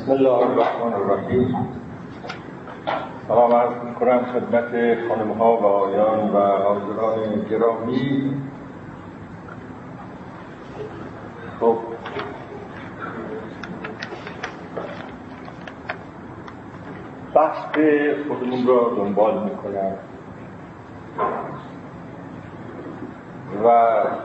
بسم الله الرحمن الرحیم. سلام عرض می‌کنم خدمت خانم‌ها و آقایان و حاضران گرامی. خب بحث خودمون را دنبال می‌کنم و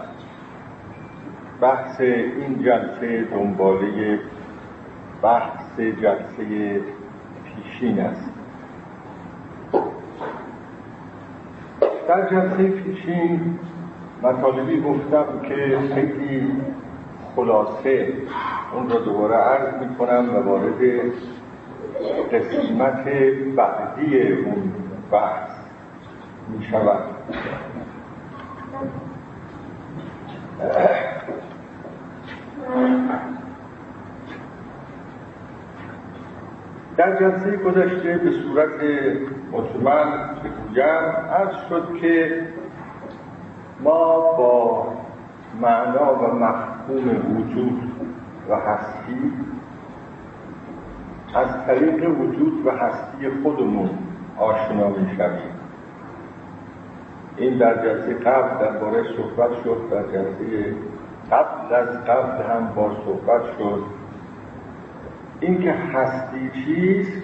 بحث این جلسه دنباله بحث جلسه پیشین است. در جلسه پیشین مطالبی گفتم که خیلی خلاصه اون را دوباره عرض می‌کنم و وارد قسمت بعدی اون بحث می‌شوم. در جلسه گذشته به صورت مجمل بگویم عرض شد که ما با معنا و مفهوم وجود و هستی از طریق وجود و هستی خودمون آشنا می‌شویم. این در جلسه قبل درباره صحبت شد، در جلسه قبل از قبل هم با صحبت شد. اینکه هستی چیست،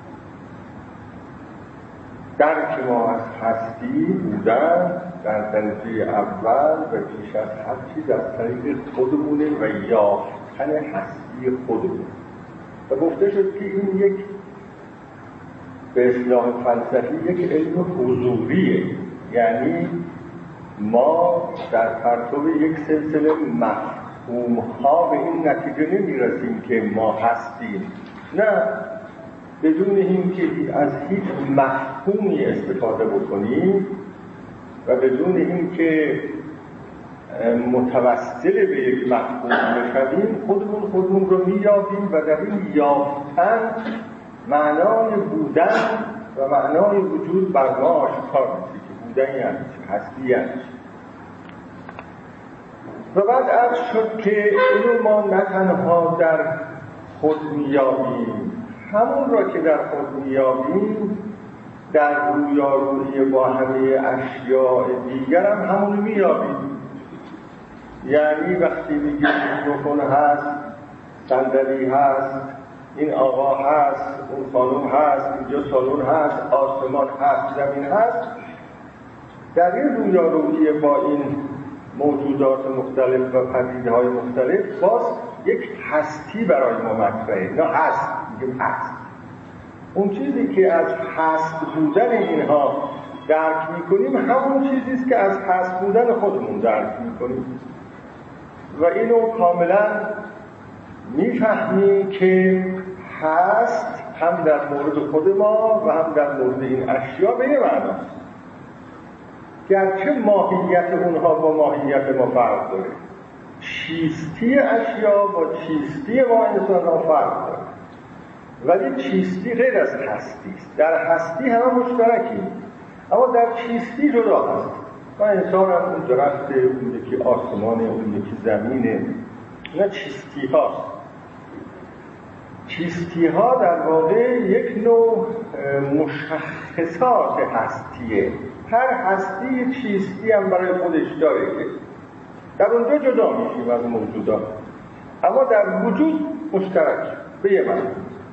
درک ما از هستی بودن در درجه اول و پیش از هر چیز از طریق خودمونه و یافتن هستی خودمون. و گفته شد که این یک به اصطلاح فلسفی یک علم حضوریه، یعنی ما در پرتو یک سلسله مفهوم‌ها به این نتیجه نمی‌رسیم که ما هستیم، نه، بدون اینکه از هیچ مفهومی استفاده بکنیم و بدون اینکه متوسل به یک مفهوم بشویم خودمون رو می‌یابیم و در این یافتن معنای بودن و معنای وجود بر ما آشکار میشه که بودن یعنی هستی یعنی. و بعد عرض شد که اینو ما نه تنها در خود میابیم، همون را که در خود میابیم در رویارویی با همه اشیاء دیگر هم همونو میابیم. یعنی وقتی میگیم میکروفون هست، صندلی هست، این آقا هست، اون خانم هست، اینجا سالن هست، آسمان هست، زمین هست، در این رویارویی با این موجودات مختلف و پدیده‌های مختلف باز یک هستی برای ما مطرحه. نه هست، میگیم هست. اون چیزی که از هست بودن اینها درک میکنیم همون چیزی است که از هست بودن خودمون درک میکنیم و اینو کاملا میفهمیم که هست هم در مورد خود ما و هم در مورد این اشیا به یه معناست، گرچه ماهیت اونها با ماهیت ما فرق داره، چیستی اشیا با چیستی ما انسان‌ها فرق داره، ولی چیستی غیر از هستی است. در هستی همه مشترکیم اما در چیستی جدا هست. و انسان هم اون درخت، اون یکی آسمانه، اون یکی زمینه، اینا چیستی هاست. چیستی ها در واقع یک نوع مشخصات هستیه. هر هستی چیستی هم برای خودش داره که در اونجا جدا میشیم از موجودات، اما در وجود مشترک به یه معنی.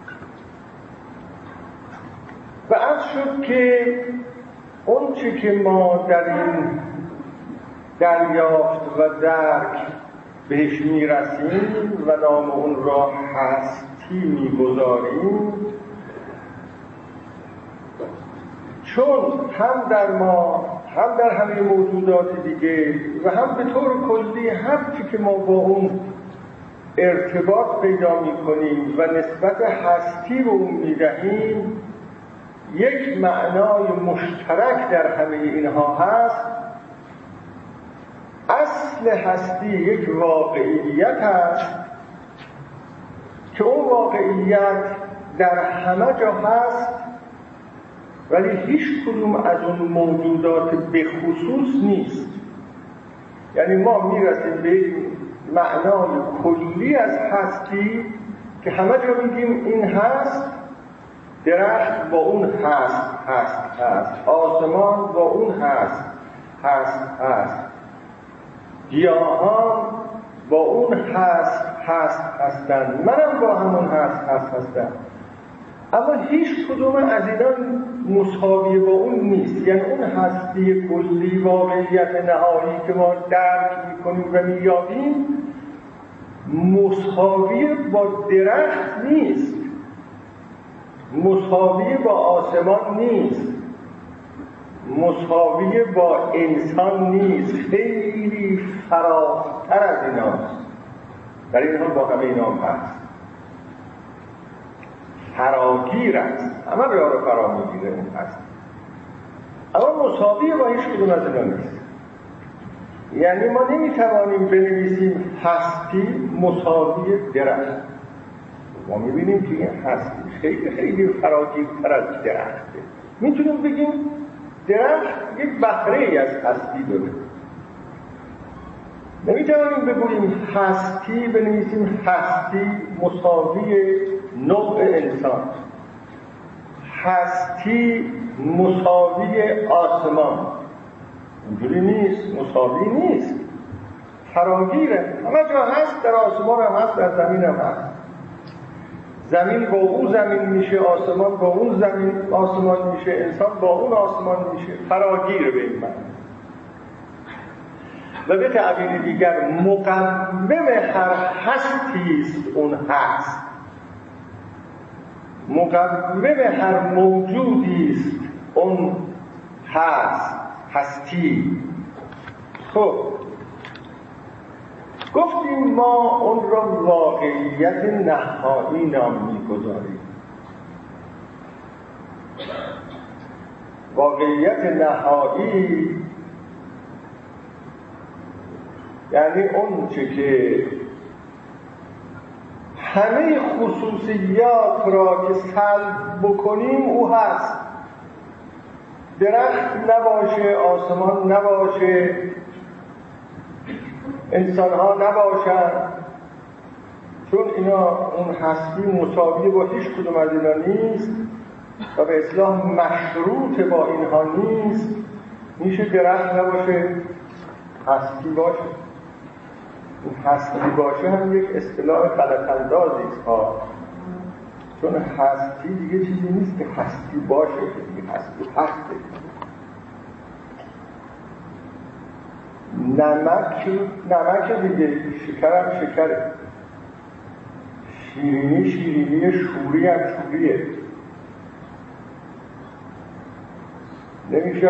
و عرض شد که اون چی که ما در این دریافت و درک بهش میرسیم و نام اون را هستی میگذاریم، چون هم در ما هم در همه موجودات دیگه و هم به طور کلی هر چی که ما با اون ارتباط پیدا میکنیم و نسبت هستی به اون میدهیم یک معنای مشترک در همه اینها هست. اصل هستی یک واقعیت هست که اون واقعیت در همه جا هست، ولی هیچ کدوم از اون موجودات به خصوص نیست. یعنی ما میرسیم به معنای کلی از هستی که همه جا میگیم این هست، درخت با اون هست، آسمان با اون هست، گیاهان با اون هستن، منم با همون هستم. اما هیچ کدوم از اینا مساوی با اون نیست. یعنی اون هستی کلی، واقعیت نهایی که ما درک میکنیم و مییابیم، مساوی با درخت نیست، مساوی با آسمان نیست، مساوی با انسان نیست، خیلی فراختر از ایناست. در این حال با همه اینا هست، فراگیر است، همه رو فرا میگیره، اون هست، اما مساوی با هیچ کدوم از اینا نیست. یعنی ما نمیتوانیم بنویسیم هستی مساوی درخت. ما میبینیم که این هستی خیلی خیلی فراگیرتر از درخته. میتونیم بگیم درخت یک بهره‌ای از هستی داره. نمیتوانیم بگوییم هستی، بنویسیم هستی مساوی نوع انسان، هستی مساوی آسمان. اینجوری نیست، مساوی نیست، فراگیره، همه جا هست، در آسمان هم هست، در زمین هم هست. زمین با اون زمین میشه، آسمان با اون زمین آسمان میشه، انسان با اون آسمان میشه، فراگیره به این معنی. و به تعبیر دیگر مقوم هر هستی است اون هست، مقوم هر موجودی است اون هستی. خب گفتیم ما اون را واقعیت نهایی نام می‌گذاریم. واقعیت نهایی یعنی اون چه که همه خصوصیات را که سلب بکنیم او هست. درخت نباشه، آسمان نباشه، انسان ها نباشن، چون اینا اون هستی مساوی با هیچ کدوم از اینا نیست و به اصطلاح مشروط با اینها نیست. میشه درخت نباشه، هستی باشه. این هستی باشه هم یک اصطلاح غلط اندازی است ها، چون هستی دیگه چیزی نیست که هستی باشه، دیگه هستی هسته. نمک دیگه، شکر هم شکره، شیرینی شیرینیه، شوری هم شوریه. نمیشه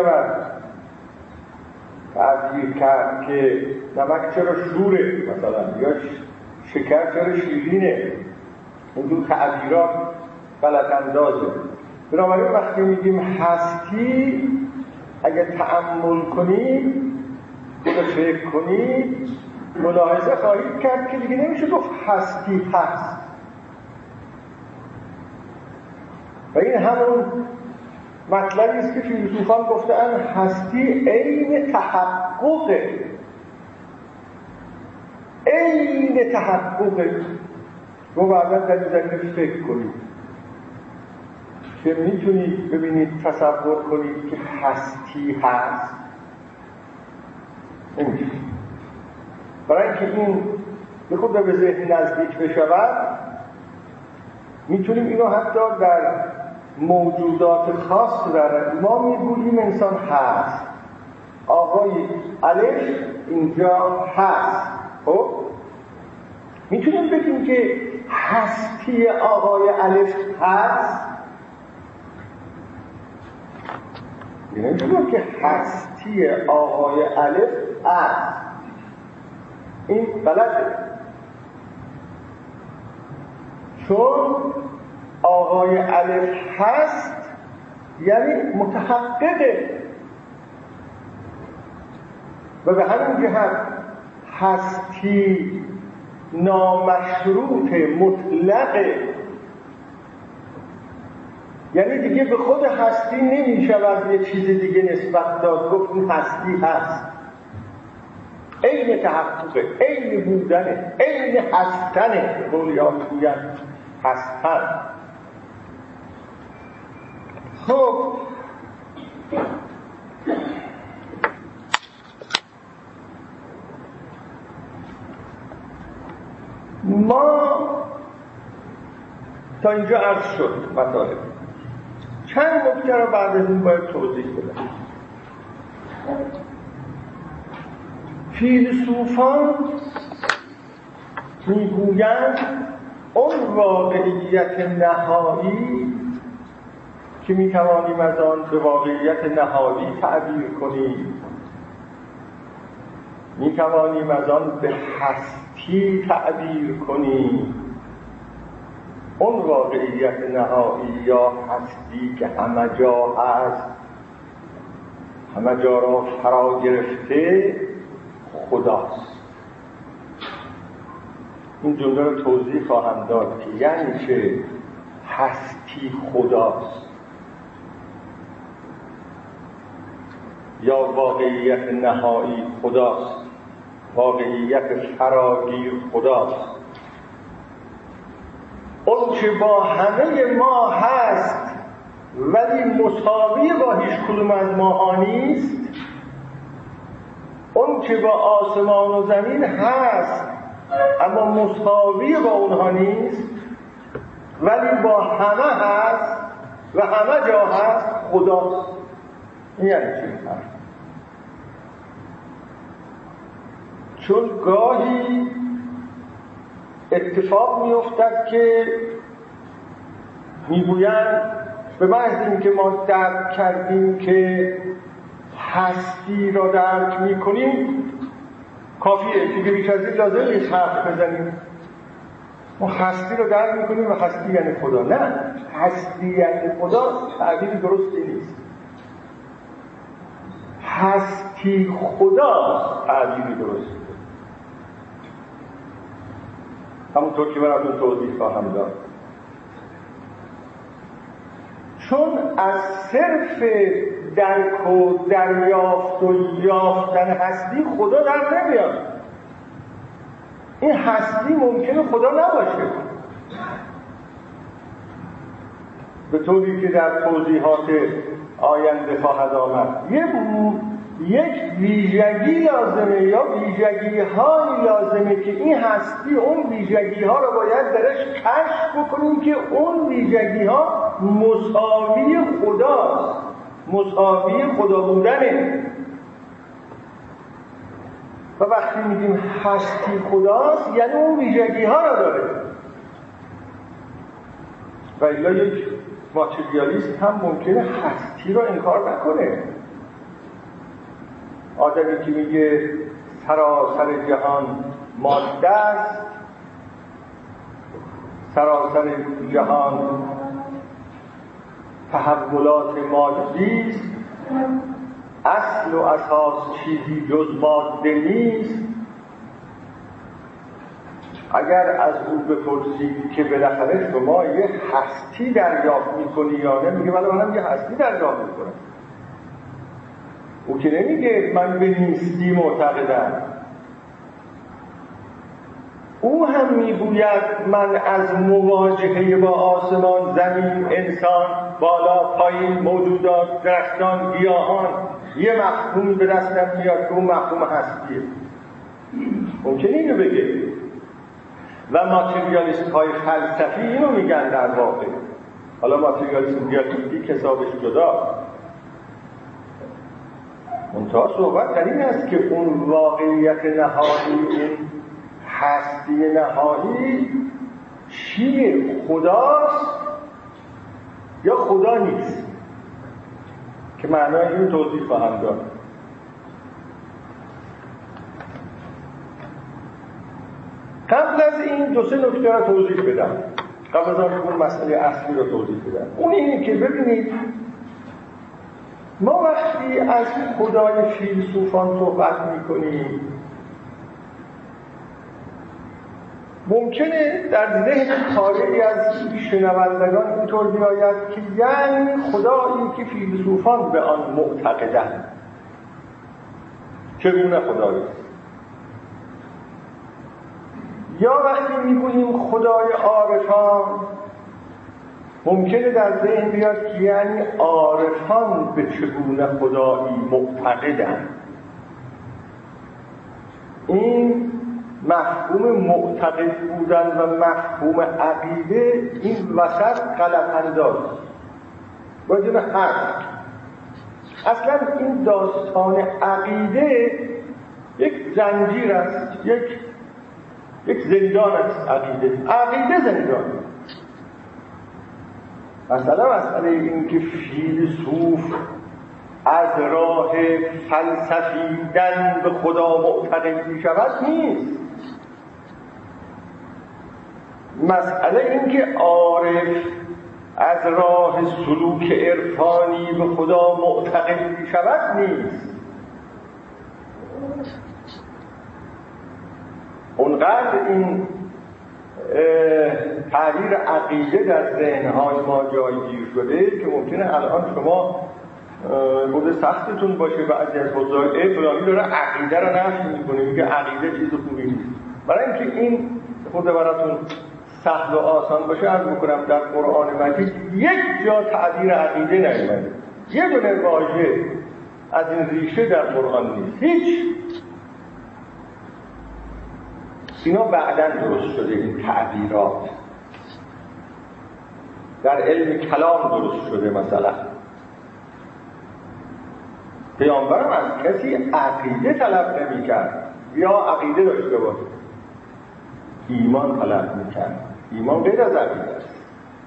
تعبیر کرد که نمک چرا شوره مثلا، یا شکر چرا شیرینه. این تعبیرات غلط اندازه. بنابراین وقتی میگیم هستی، اگه تأمل کنید، خود فکر کنید، ملاحظه خواهید کرد که دیگه نمیشه گفت هستی هست. و این همون مطلبی است که فیلسوفان گفتن هستی عین تحققه، عین تحققه. رو بعدا در این زمینه فکر کنید که میتونید ببینید، تصور کنید که هستی هست. نمیشه. برای اینکه این به خود به ذهن نزدیک بشود، میتونیم اینو حتی در موجودات خاص دارد. ما میگوییم انسان هست، آقای الف اینجا هست. خب میتونیم بگیم که هستی آقای الف هست، نمیتونیم که هستی آقای الف هست. این غلطه، چون آقای الف هست یعنی متحققه و به همین جهت هستی نامشروط مطلقه. یعنی دیگه به خود هستی نمیشود یه چیز دیگه نسبت داد، گفت این هستی هست. عین تحققه، عین بودنه، عین هستنه. قولیات میگن هستند. خب ما تا اینجا عرض شد مطالب. چند نکته را بعد از این باید توضیح بدم. فیلسوفان میگویند اون واقعیت نهایی که میتوانیم از آن به واقعیت نهایی تعبیر کنیم، میتوانیم از آن به هستی تعبیر کنیم، اون واقعیت نهایی یا هستی که همه جا هست، همه جا را فرا گرفته، خداست. این جمله رو توضیح خواهم داد که یعنی چه هستی خداست یا واقعیت نهایی خداست، واقعیت فراگیر خداست. اون که با همه ما هست ولی مساوی با هیچ کدوم از ماها نیست، اون که با آسمان و زمین هست اما مساوی با اونها نیست ولی با همه هست و همه جا هست، خداست. این یعنی چی؟ چون گاهی اتفاق می‌افتد که میگویند به محض اینکه ما درک کردیم که هستی را درک می‌کنیم کافیه، دیگه بیش از این لازم نیست حرف بزنیم. ما هستی را درک می‌کنیم و هستی یعنی خدا. نه، هستی یعنی خدا تعبیری درستی نیست. هستی خدا تعبیری درستی. همونطور که براتون توضیح خواهم داد. چون از صرف درک و دریافت و یافتن هستی خدا در نمیاد. این هستی ممکنه خدا نباشه، به طوری که در توضیحات آینده خواهد آمد. یک ویژگی لازمه یا ویژگی هایی لازمه که این هستی اون ویژگی ها رو باید درش کشف بکنیم که اون ویژگی ها مساوی خداست، مساوی خدا بودنه. و وقتی میگیم هستی خداست یعنی اون ویژگی ها رو داره. و الا یک ماتریالیست هم ممکنه هستی رو انکار نکنه. آدمی که میگه سراسر جهان ماده است، سراسر جهان تحولات مادی است، اصل و اساس چیزی جز ماده نیست. اگر از او بپرسید که بالاخره شما یه هستی دریافت میکنی یا نه، میگه بله منم یه هستی دریافت میکنم. او که نمیگه من به نیستی معتقدم. او هم میگوید من از مواجهه با آسمان، زمین، انسان، بالا، پایین، موجودات، درختان، گیاهان یه مفهومی به دستم میاد که اون مفهوم هستیه. ممکنه اینو بگه. و ماتریالیست های فلسفی اینو میگن در واقع. حالا ماتریالیست دیالکتیک حسابش جدا. منتها صحبت در این است که اون واقعیت نهایی، این هستی نهایی چیه؟ خداست یا خدا نیست؟ که معنای این توضیح خواهم داد. قبل از این دو سه نکته را توضیح بدم. قبل از آن اون مسئله اصلی را توضیح بدم. اون اینه که ببینید ما وقتی از خدای فیلسوفان صحبت میکنیم ممکنه در ذهن طالبی از شنوندگان اینطور بیاید که یعنی خدایی که فیلسوفان به آن معتقدند. چگونه خدایی؟ یا وقتی میگوییم خدا خدای عارفان ممکنه در ذهن بیاد که یعنی عارفان به چگونه خدایی معتقدن. این مفهوم معتقد بودن و مفهوم عقیده این وسط غلط انداز باید حق. اصلا این داستان عقیده یک زنجیر است، یک زندان است. عقیده زندان. مسئله این که فیلسوف از راه فلسفیدن به خدا معتقد می شود نیست. مسئله این که عارف از راه سلوک عرفانی به خدا معتقد می شود نیست. اونقدر این تعبیر عقیده در ذهن‌های ما جایگیر شده که ممکنه الان شما خود سختتون باشه بعضی از حضار فلانی داره عقیده رو نفی میکنه، میگه عقیده چیز خوبی نیست. برای اینکه این خود براتون سهل و آسان باشه عرض میکنم در قرآن مجید یک جا تعبیر عقیده نیامده، یه دونه واژه از این ریشه در قرآن نیست، هیچ. اینا بعداً درست شده، این تعبیرات در علم کلام درست شده. مثلا پیامبرم از کسی عقیده طلب نمی کرد یا عقیده داشته باشه، ایمان طلب می کرد. ایمان غیر از عقیده است.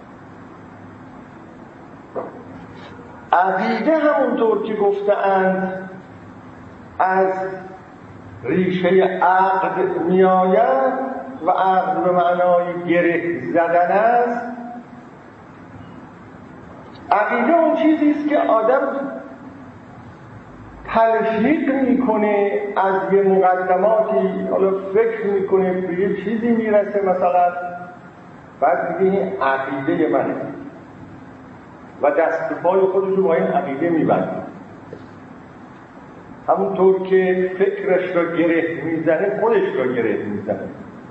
عقیده همونطور که گفته‌اند از ریشه عقد می آید و عقد به معنای گره زدن است. عقیده اون چیزی است که آدم تلفیق میکنه از یه مقدماتی، حالا فکر میکنه به یه چیزی میرسه مثلا، بعد میگه این عقیده منه و دست پای خودشو با این عقیده میبنده. همونطور که فکرش را گره میزنه خودش را گره میزنه.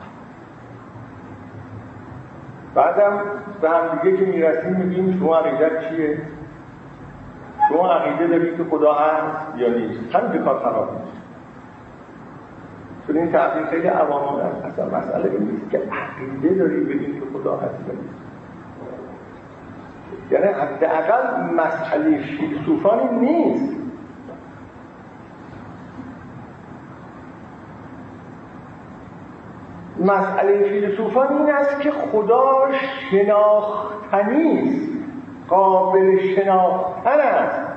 بعدم به هم دیگه که میرسیم میگیم شما عقیدت چیه؟ شما عقیده دارید که خدا هست یا نیست؟ همین کار خراب میشه. چون این تعبیر خیلی عوامانه است. اصلا مسئله این نیست که عقیده دارید بگید که خدا هست یا نیست. یعنی حداقل مسئله فیلسوفانی نیست. مسئله فیلسوفان این است که خدا شناختنی است، قابل شناختن است.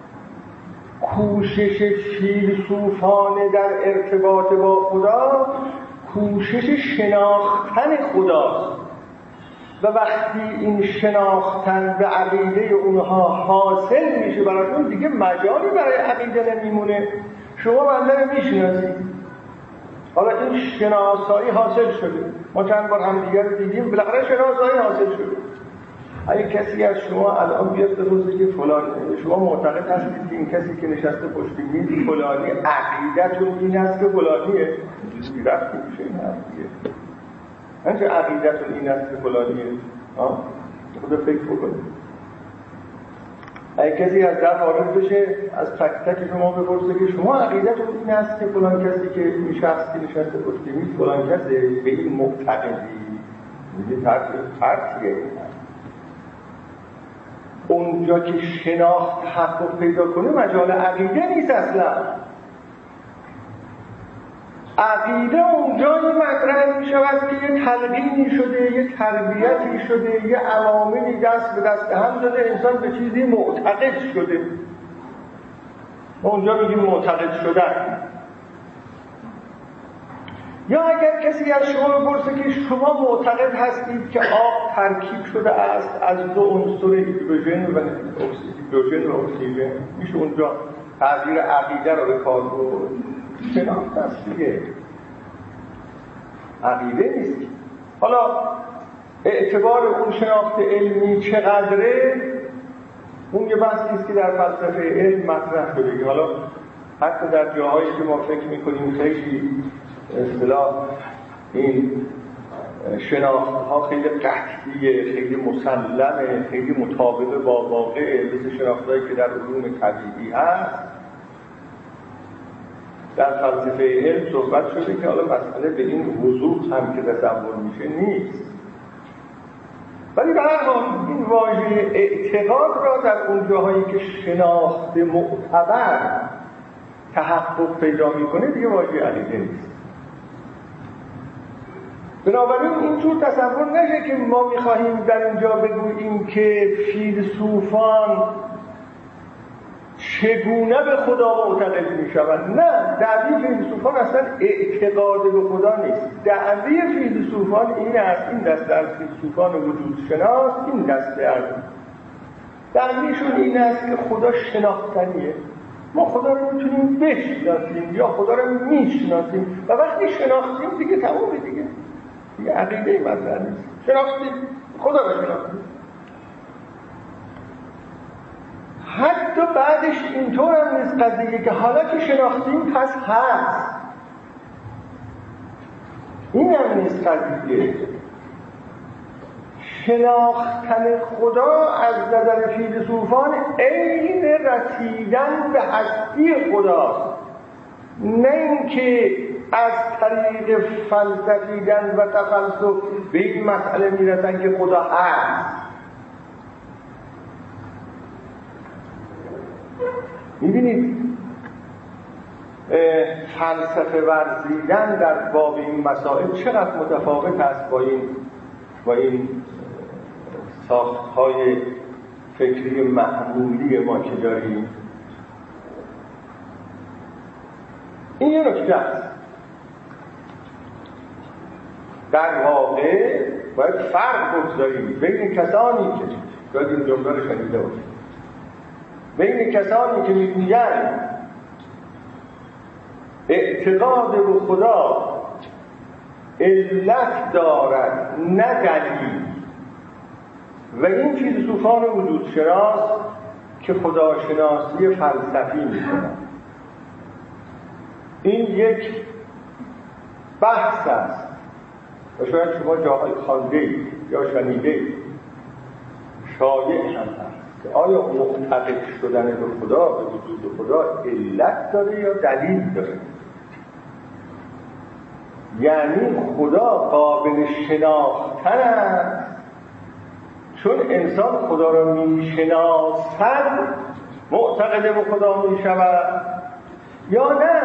کوشش فیلسوفانه در ارتباط با خدا کوشش شناختن خداست و وقتی این شناختن به عقیده اونها حاصل میشه براتون دیگه مجالی برای عقیده نمیمونه. شما بنده رو میشناسید، حالا این شناسایی حاصل شده، ما چند بار هم دیگر رو دیدیم، بالاخره شناسایی حاصل شده. اگه کسی از شما الان بیاد بپرسه که فلان، شما معتقد هستید که این کسی که نشسته پشت میز فلانی عقیدتون این است که فلانیه؟ اینجوری رفتی میشه این حرف دیگه. هنچه عقیدتون این است که فلانیه؟ خدا فکر بکنید. اگه کسی از در وارد بشه از تک تک شما بپرسه که شما عقیدتون این است که فلان کسی که این شخص که نشسته پشت میز فلان کسی به این معتقدی، میگه ترتیه. اونجا که شناخت تحقق پیدا کنه مجال عقیده نیست اصلا. عقیده اونجایی مطرح می شود که یه تلقینی شده، یه تربیتی شده، یه عواملی دست به دست هم داده، انسان به چیزی معتقد شده. اونجا میگیم معتقد شدن. یا اگر کسی از شما بپرسه که شما معتقد هستید که آب ترکیب شده است از دو عنصر هیدروژن و اکسیژن، میشه اونجا تعبیر عقیده رو به کار برد. شناخت است دیگه، عقیده نیست. حالا اعتبار اون شناخت علمی چقدره اون یه بحثی است که در فلسفه علم مطرح شده. حالا حتی در جاهایی که ما فکر میکنیم خیلی اصطلاح این شناخت‌ها خیلی قطعیه، خیلی مسلمه، خیلی مطابق با واقع، مثل شناخت‌هایی که در علوم طبیعی هست. در فلسفه علم صحبت شده که حالا مسئله به این وضوح هم که تصور میشه نیست، ولی به هر حال این واژه اعتقاد را در اون جاهایی که شناخت معتبر تحقق پیدا میکنه دیگه واژه عقیده نیست. بنابراین اینجور تصور نشه که ما میخواهیم در اینجا بگوییم که فیلسوفان چگونه به خدا معتقد میشوند. نه، دعوی فیلسوفان اصلا اعتقاد به خدا نیست. دعوی فیلسوفان این است، این دسته از فیلسوفان وجود شناس، این دسته از دعویشون این است که خدا شناختنیه. ما خدا رو میتونیم بشناسیم یا خدا رو میشناسیم و وقتی شناختیم دیگه تمومه، دیگه عقیده مطرح نیست. شناختیم، خدا رو شناختیم. حتی بعدش اینطور هم نیست قضیه که حالا که شناختیم پس هست. این هم نیست قضیه. شناختن خدا از نظر فیلسوفان عین رسیدن به هستی خداست، نه اینکه از طریق فلسفیدن و تفلسف به این مسئله میرسن که خدا هست. میبینید فلسفه ورزیدن در باب این مسائل چقدر متفاوت است با این ساختهای فکری معمولی ما که داریم. این یه نکته است. در واقع باید فرق بگذاریم بین کسانی که باید این جمله رو شنیده باشید، بین کسانی که میگویند اعتقاد به خدا علت دارد نه دلیل، و این فیلسوفان وجود شناس که خداشناسی فلسفی میکنند. این یک بحث است و شاید شما جاهای خوانده‌اید یا شنیده‌اید، شایع هم هست که آیا معتقد شدن به خدا، به وجود خدا علت داره یا دلیل داره؟ یعنی خدا قابل شناختن است چون انسان خدا را میشناسد معتقد به خدا میشود، یا نه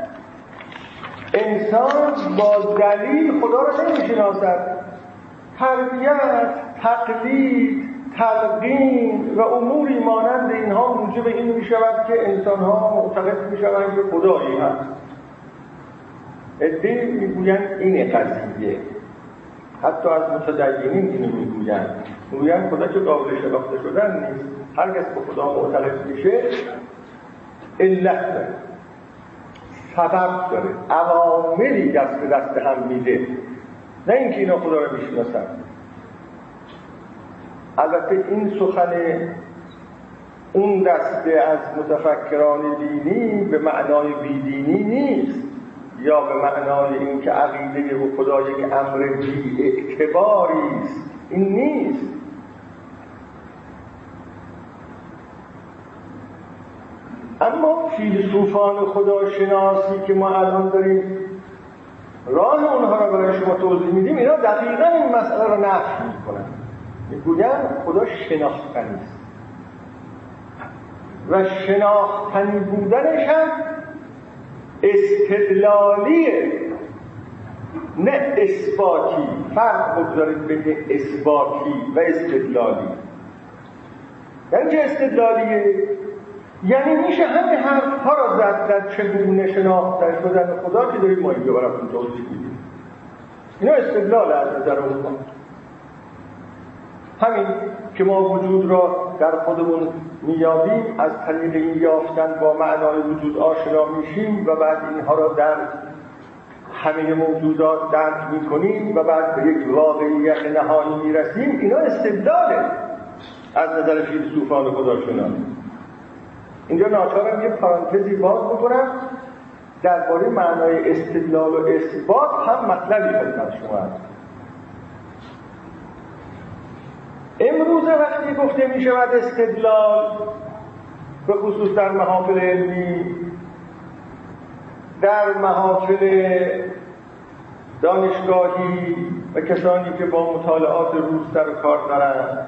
انسان با دلیل خدا را نمیشناسد؟ تربیت، تقلید، تلقین و اموری مانند اینها موجب این میشود که انسانها معتقد میشوند که خدایی هست. عده‌ای میگویند این قضیه، حتی از متدینین اینو میگویند خدا که قابل شناخته شدن نیست، هرگز به خدا معتقد میشه علت داره، سبب داره، عواملی دست به دست هم میده، نه اینکه اینا خدا رو میشناسن. البته این سخن اون دسته از متفکران دینی به معنای بیدینی نیست، یا به معنای این که عقیده به خدا یک امر بی اعتباری است. این نیست. اما فیلسوفان خداشناسی که ما الان داریم راه اونها را برای شما توضیح میدیم، اینا دقیقاً این مسئله را نفی میکنن. میگویند خدا شناختنی است و شناختنی بودنش هم استدلالیه نه اثباتی. فرق بگذارید بین اثباتی و استدلالی. یعنی چه استدلالیه؟ یعنی میشه همه حرف‌ها را زد در چگونه شناخته شدن خدا که داریم ما اینجا براتون توضیح میدیم. اینا استدلال از نظر اون. همین که ما وجود را در خودمون میابیم، از طریق این یافتن با معنای وجود آشنا میشیم و بعد اینها را در همه موجودات درک میکنیم و بعد به یک واقعیت نهایی میرسیم. اینا استدلاله از نظر فیلسوفان خداشناس. اینجا ناچارم یه پرانتزی باز بکنم درباره معنای استدلال و اثبات هم مطلبی خدمت شما هست. امروز وقتی گفته می شود استدلال، به خصوص در محافل علمی، در محافل دانشگاهی و کسانی که با مطالعات روز سر کار دارند،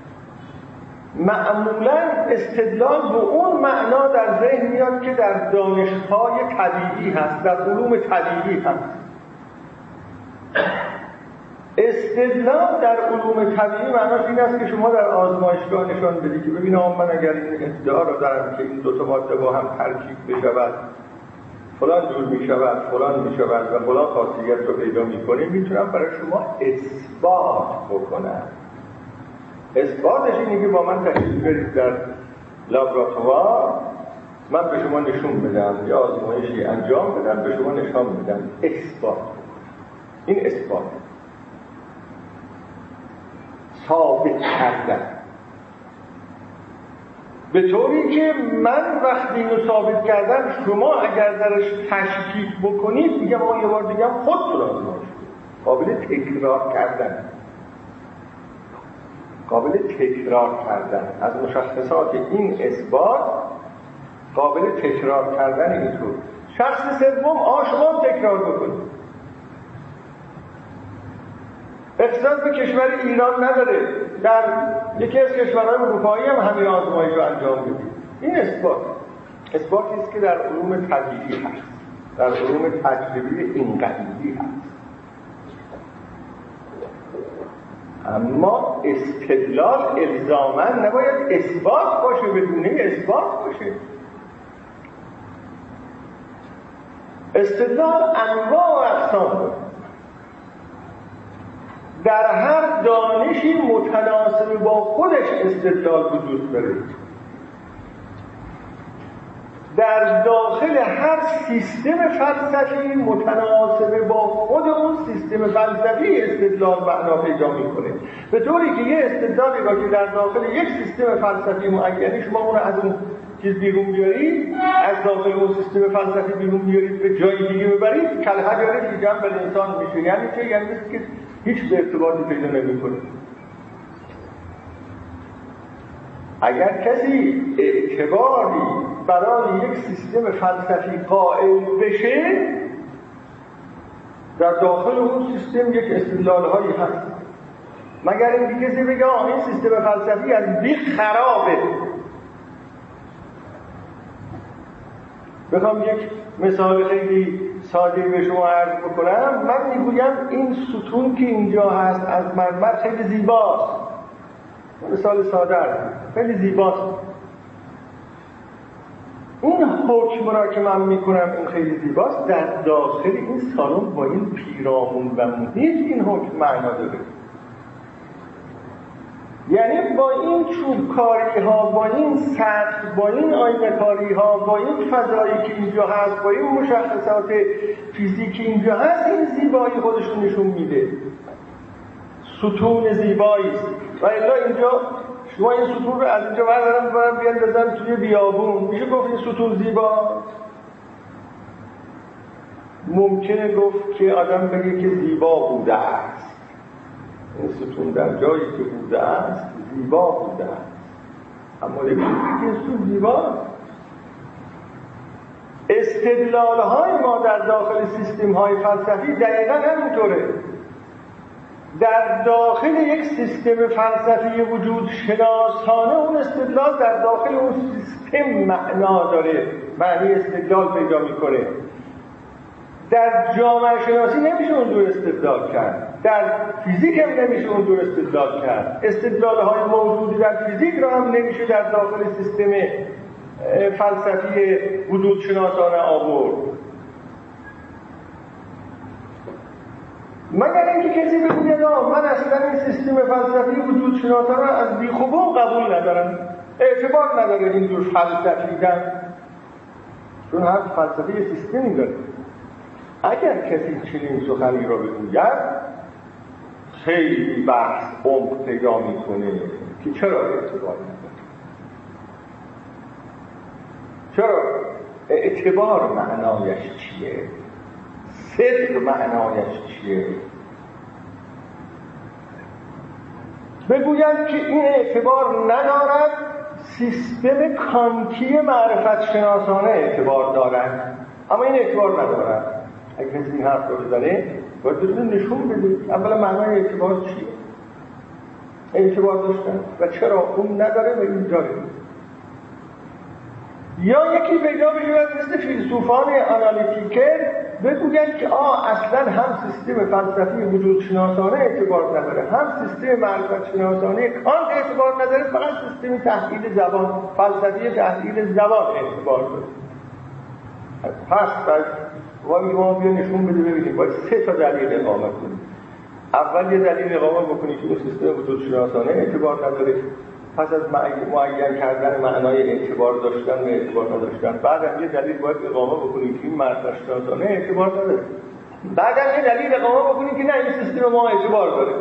معمولا استدلال به اون معنا در ذهن میاد که در دانش‌های طبیعی هست، در علوم طبیعی هست. استدلال در علوم طبیعی معناش این است که شما در آزمایشگاه نشان بدید که ببینم من اگر این ادعا را دارم که این دو تا ماده با هم ترکیب بشود فلان جور می شود، فلان می شود و فلان خاصیت رو پیدا می کنه، میتونم برای شما اثبات بکنم. اثباتش اینه که با من تشریف برید در لابراتوار، من به شما نشون بدم یا آزمایشی انجام بدم، به شما نشان بدم، اثبات بکنم. این اثبات ثابت کردن، به طوری که من وقتی اینو ثابت کردم شما اگر درش تشکیک بکنید میگم یه بار دیگه هم خودتون آزمایش کنید. قابل تکرار کردن، قابل تکرار کردن از مشخصات این اثبات، قابل تکرار کردن اینطور. شخص سوم آشغال تکرار بکنید. اختصاص به کشور ایران نداره، در یکی از کشورهای اروپایی هم همین آزمایش رو انجام بدید. این اثباتی است که در علوم طبیعی هست، در علوم تجربی اینقدری هست. اما استدلال الزاماً نباید اثبات باشه، بدون اثبات باشه. استدلال انواع و اقسام داره. در هر دانشی متناسب با خودش استدلال وجود داره. در داخل هر سیستم فلسفی متناسب با خود اون سیستم فلسفی استدلال معنا پیدا میکنه، به طوری که یه استدلالی را که در داخل یک سیستم فلسفی معینی شما اون رو از اون چیز بیرون بیارید، از داخل اون سیستم فلسفی بیرون بیارید به جای دیگه ببرید، کالحجر فی جنب الانسان میشه. یعنی چه؟ یعنی که هیچ ارتباطی پیدا نمیکنه. اگر کسی اعتباری برای یک سیستم فلسفی قائل بشه، در داخل اون سیستم یک استدلال‌هایی هست، مگر اینکه کسی بگه این سیستم فلسفی از بیخ خرابه. بخوام یک مثال خیلی ساده به شما عرض بکنم، من میگویم این ستون که اینجا هست از مرمر خیلی زیباست، مثال ساده است، خیلی زیباست. این حکم را که من میکنم این خیلی زیباست، در داخل این سالن با این پیرامون و محیط این حکم معنا داره. یعنی با این چوبکاری ها، با این سطح، با این آینه کاری ها، با این فضایی که اینجا هست، با این مشخصات فیزیکی اینجا هست، این زیبایی خودشون نشون میده. ستون زیبایی است. و الا اینجا شما این ستون رو از اینجا بردارم بیاندازم توی بیابون، میشه گفت این ستون زیباست؟ ممکنه گفت که آدم بگه که زیبا بوده است. این ستون در جایی که بوده است زیبا بوده است، اما یک ستون زیباست. استدلال های ما در داخل سیستم های فلسفی دقیقا همینطوره. در داخل یک سیستم فلسفی وجود شناسانه اون استدلال در داخل اون سیستم معنا داره، معنی استدلال پیدا میکنه. در جامعه شناسی نمیشه اون دور استدلال کرد، در فیزیک هم نمیشه اون دور استدلال کرد. استدلال های موجودی در فیزیک را هم نمیشه در داخل سیستم فلسفی وجود شناسانه آورد، مگر اینکه کسی بگوید من اصلا این سیستم فلسفی وجود شناسانه از بیخ و بن قبول ندارم، اعتبار نداره این جور فلسفیدن، چون هر فلسفه سیستمی داره. اگر کسی چنین سخنی را بگوید خیلی بحث عمق پیدا میکنه که چرا اعتبار نداره. چرا؟ اعتبار معنایش چیه؟ صدق معنایش چیه؟ بگویند که این اعتبار ندارد، سیستم کانتی معرفت شناسانه اعتبار دارد، اما این اعتبار ندارد. اگه کسی این حرف رو بزنه باید بزنه نشون بده اولا معنای اعتبار چیه، اعتبار داشتن و چرا اون نداره و این داره. یا یکی پیدا بشود مثل فیلسوفان آنالیتیکر بگوید که اصلا هم سیستم فلسفی وجود شناسانه اعتبار نداره، هم سیستم معرفت شناسانه کانت اعتبار نداره، فقط سیستم تحلیل زبان، فلسفی تحلیل زبان اعتبار داره. پس ما بیا نشون بده ببینیم. باید 3 تا دلیل اقامه کنیم. اول یه دلیل اقامه بکنی که اون سیستم وجود شناسانه اعتبار نداره، پس از معین کردن معنای اعتبار داشتن و اعتبار نداشتن، بعدم یه دلیل باید اقامه بکنیم که این معرفت شناسانه اعتبار نداره، بعدم یه دلیل اقامه بکنیم که نه این سیستم ما اعتبار داره.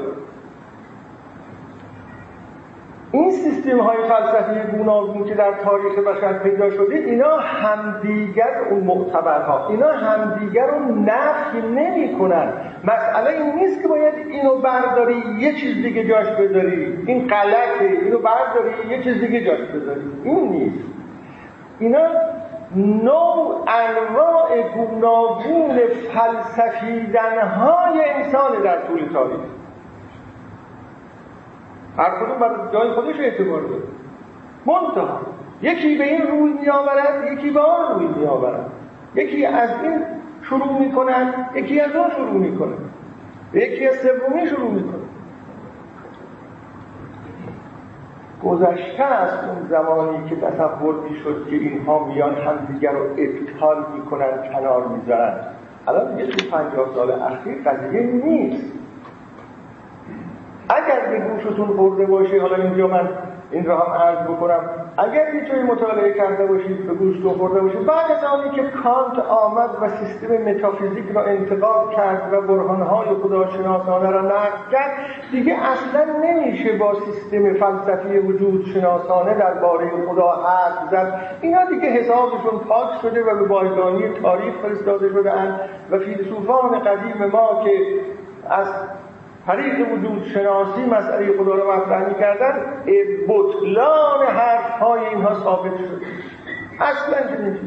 این سیستم های فلسفی گوناگون که در تاریخ بشر پیدا شده، اینا همدیگر اون معتبرها، اینا همدیگر رو نفی نمی کنن. مسئله این نیست که باید اینو برداری یه چیز دیگه جاش بذاری، این غلطه، اینو برداری یه چیز دیگه جاش بذاری، این نیست. اینا نوع انواع گوناگون فلسفیدنهای انسان در طول تاریخ، هر کدوم بر جای خودش اعتبار داره. منتها یکی به این روی می آورد، یکی به آن روی می آورد، یکی از این شروع می کنند، یکی از آن شروع می کنند، یکی از سومی شروع می کنند. گذشته از اون زمانی که تصور می شد که اینها میان همدیگر رو ابطال می کنند، کنار می زنند. الان دیگه تو 50 سال اخیر قضیه نیست. اگر به گوشتون خورده باشه، حالا اینجا من این را هم عرض بکنم، اگر یه جایی مطالعه کرده باشید به گوشتون خورده باشه، بعد از آنی که کانت آمد و سیستم متافیزیک را انتقاد کرد و برهانهای خداشناسانه را نقد کرد، دیگه اصلا نمیشه با سیستم فلسفی وجود شناسانه درباره خدا حرف زد. اینا دیگه حسابشون پاک شده و به بایگانی تاریخ فرستاده شده‌اند و فیلسوفان قدیم ما که از طریق وجود شناسی مسئله خدا را مطرح می‌کردن، بطلان حرف‌های اینها ثابت شد. اصلا نمیشه.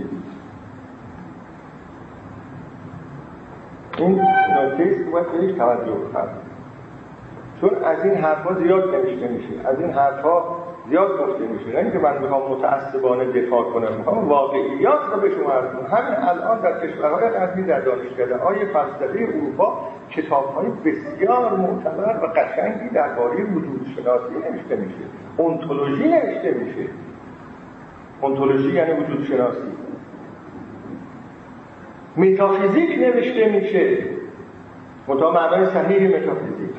این نکته‌ای که باید بهش توجه کنیم، چون از این حرف‌ها زیاد نوشته میشه، از این حرف‌ها زیاد گفته میشه. نه اینکه من بخوام متعصبانه دفاع کنم، میخوام واقعیات رو به شما عرض کنم. همین الان در کشورهای غربی، در دانشکده‌های فلسفی اروپا، کتاب‌های بسیار معتبر و قشنگی درباره وجود شناسی نوشته میشه، اونتولوژی نوشته میشه. اونتولوژی یعنی وجود شناسی. متافیزیک نوشته میشه، منتها معنای صحیح متافیزیک.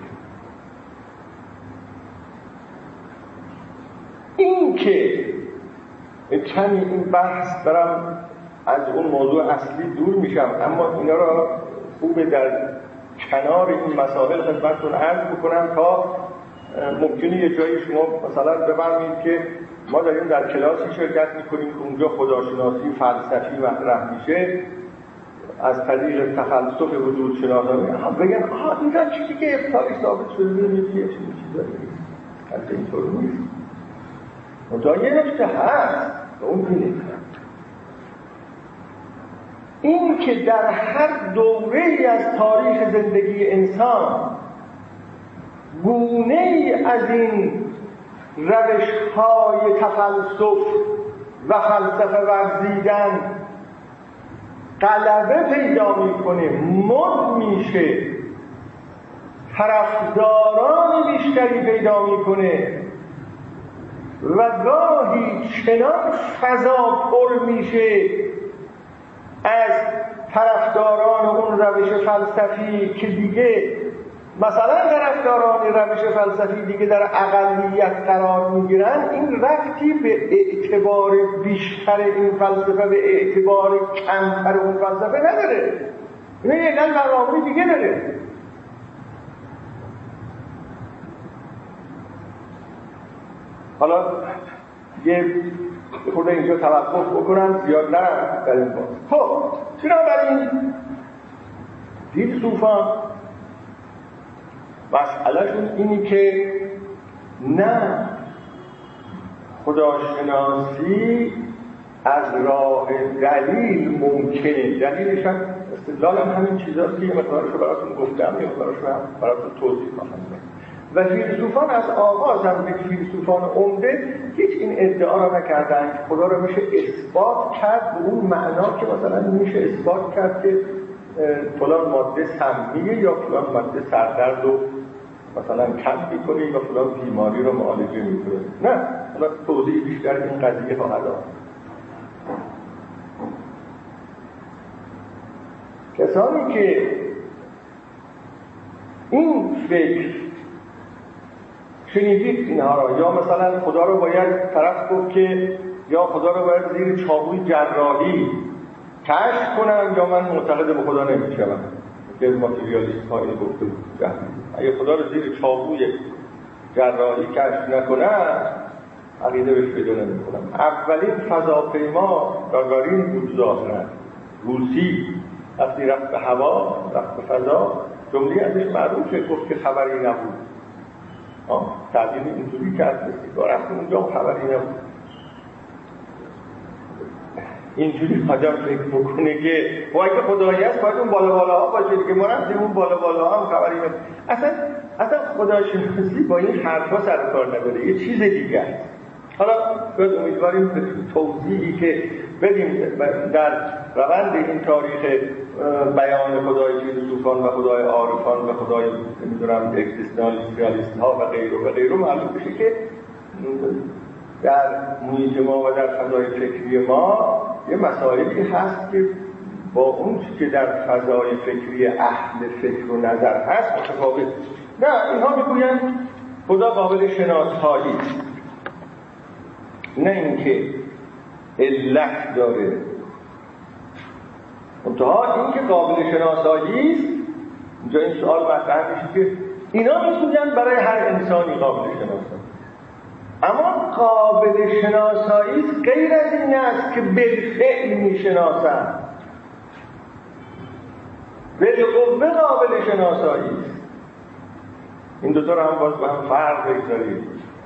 این که کمی این بحث برم از اون موضوع اصلی دور میشم، اما اینا را خوبه در کنار این مسائل خدمتتون عرض بکنم تا ممکنه یه جایی شما مثلا بفرمایید که ما داریم در کلاسی شرکت میکنیم که اونجا خداشناسی فلسفی مطرح میشه از طریق تفلسف وجود شناسانه، بگن اینجا چیزی که ابطالی ثابت شده نیست، یه چیزی داره نیست، اینطور نیست. منتها یه نکته هست و اون اینه، این که در هر دوره‌ای از تاریخ زندگی انسان گونه‌ای از این روش‌های تفلسف و فلسفه ورزیدن غلبه پیدا می‌کنه، مد میشه، طرفداران بیشتری پیدا می‌کنه و گاهی چنان فضا پر میشه از طرفداران اون روش فلسفی که دیگه مثلا طرفداران روش فلسفی دیگه در اقلیت قرار میگیرن، این ربطی به اعتبار بیشتر این فلسفه به اعتبار کمتر اون فلسفه نداره، این یه علل برنامه‌ای دیگه داره. حالا یه خود اینجا توقف بکنم، زیاد نرم در این باز. خب بنابراین فیلسوفان مسئلهشون اینی که نه، خداشناسی از راه دلیل ممکنه. دلیلش هم استدلال هم همین چیزاست که یه مقدارش رو براتون گفتم، یه مقدارش رو هم براتون توضیح خواهم داد. و فیلسوفان از آغاز هم به فیلسوفان عمده هیچ این ادعا را نکردن که خدا را میشه اثبات کرد به اون معنا که مثلا میشه اثبات کرد که فلان ماده سمیه یا فلان ماده سردرد رو مثلا کم میکنه یا فلان بیماری رو معالجه میکنه. نه، حالا توضیح بیشتر این قضیه خواهد آمد. کسانی که این فکر شنیدید اینها را، یا مثلا خدا رو باید طرف گفت که یا خدا رو باید زیر چاقوی جراحی کشف کنم یا من معتقد به خدا نمیشم، که از ماتریالیست ها اینو گفته بود. اگه خدا رو زیر چاقوی جراحی کشف نکنم عقیده بهش پیدا نمیکنم. اولین فضاپیما گاگارین بود ظاهرا روسی، وقتی رفت به هوا، رفت به فضا، جمله ازش معروفه، گفت که خبری نبود. تعبیر اینجوری کرد که رفت اونجا خبری نبود. اینجوری آدم فکر بکنه که باید که خدایی هست باید اون بالا بالا ها باشه که ما رفتیم اون بالا بالا ها هم خبری نبود. اصلا خداشناسی با این حرفا سر کار نداره، یه چیز دیگه است. حالا باید امیدواریم به توضیحی که بدیم در روند این تاریخ بیان خدای فیلسوفان و خدای عارفان و خدای نمیدونم اگزیستانسیالیست ها و غیره معلوم بشه که در محیط ما و در فضای فکری ما یه مسائلی هست که با اون که در فضای فکری اهل فکر و نظر هست متفاوت. نه، اینها میگویند خدا قابل شناسایی است، نه اینکه علت داره. منتها این که قابل شناسایی است، اینجا این سوال مطرح میشه که اینا میگویند برای هر انسانی قابل شناسایی، اما قابل شناسایی است غیر از این است که بالفعل میشناسند. بالقوه قابل شناسایی است. این دوتا رو هم باز با هم فرق بگذارید.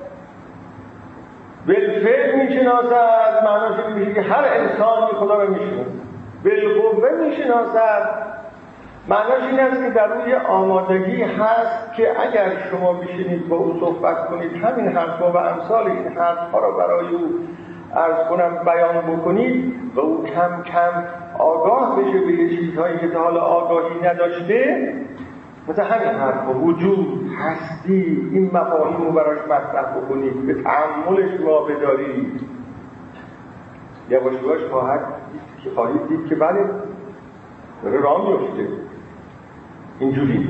بالفعل میشناسد معناش این میشه که هر انسانی خدا رو میشناسد. بالقوه میشناسد معناش این است که در روی آمادگی هست که اگر شما بشینید با او صحبت کنید، همین حرفا و امثال این حرفها رو برای او عرض کنم بیان بکنید و او کم کم آگاه بشه به یه چیزهایی که تا حالا آگاهی نداشته، مثل همین حرفا وجود، هستی، این مفاهیم رو براش مطرح بکنید، به تأملش وابدارید، یواش یواش خواهید دید که بله داره راه میفته. اینجوری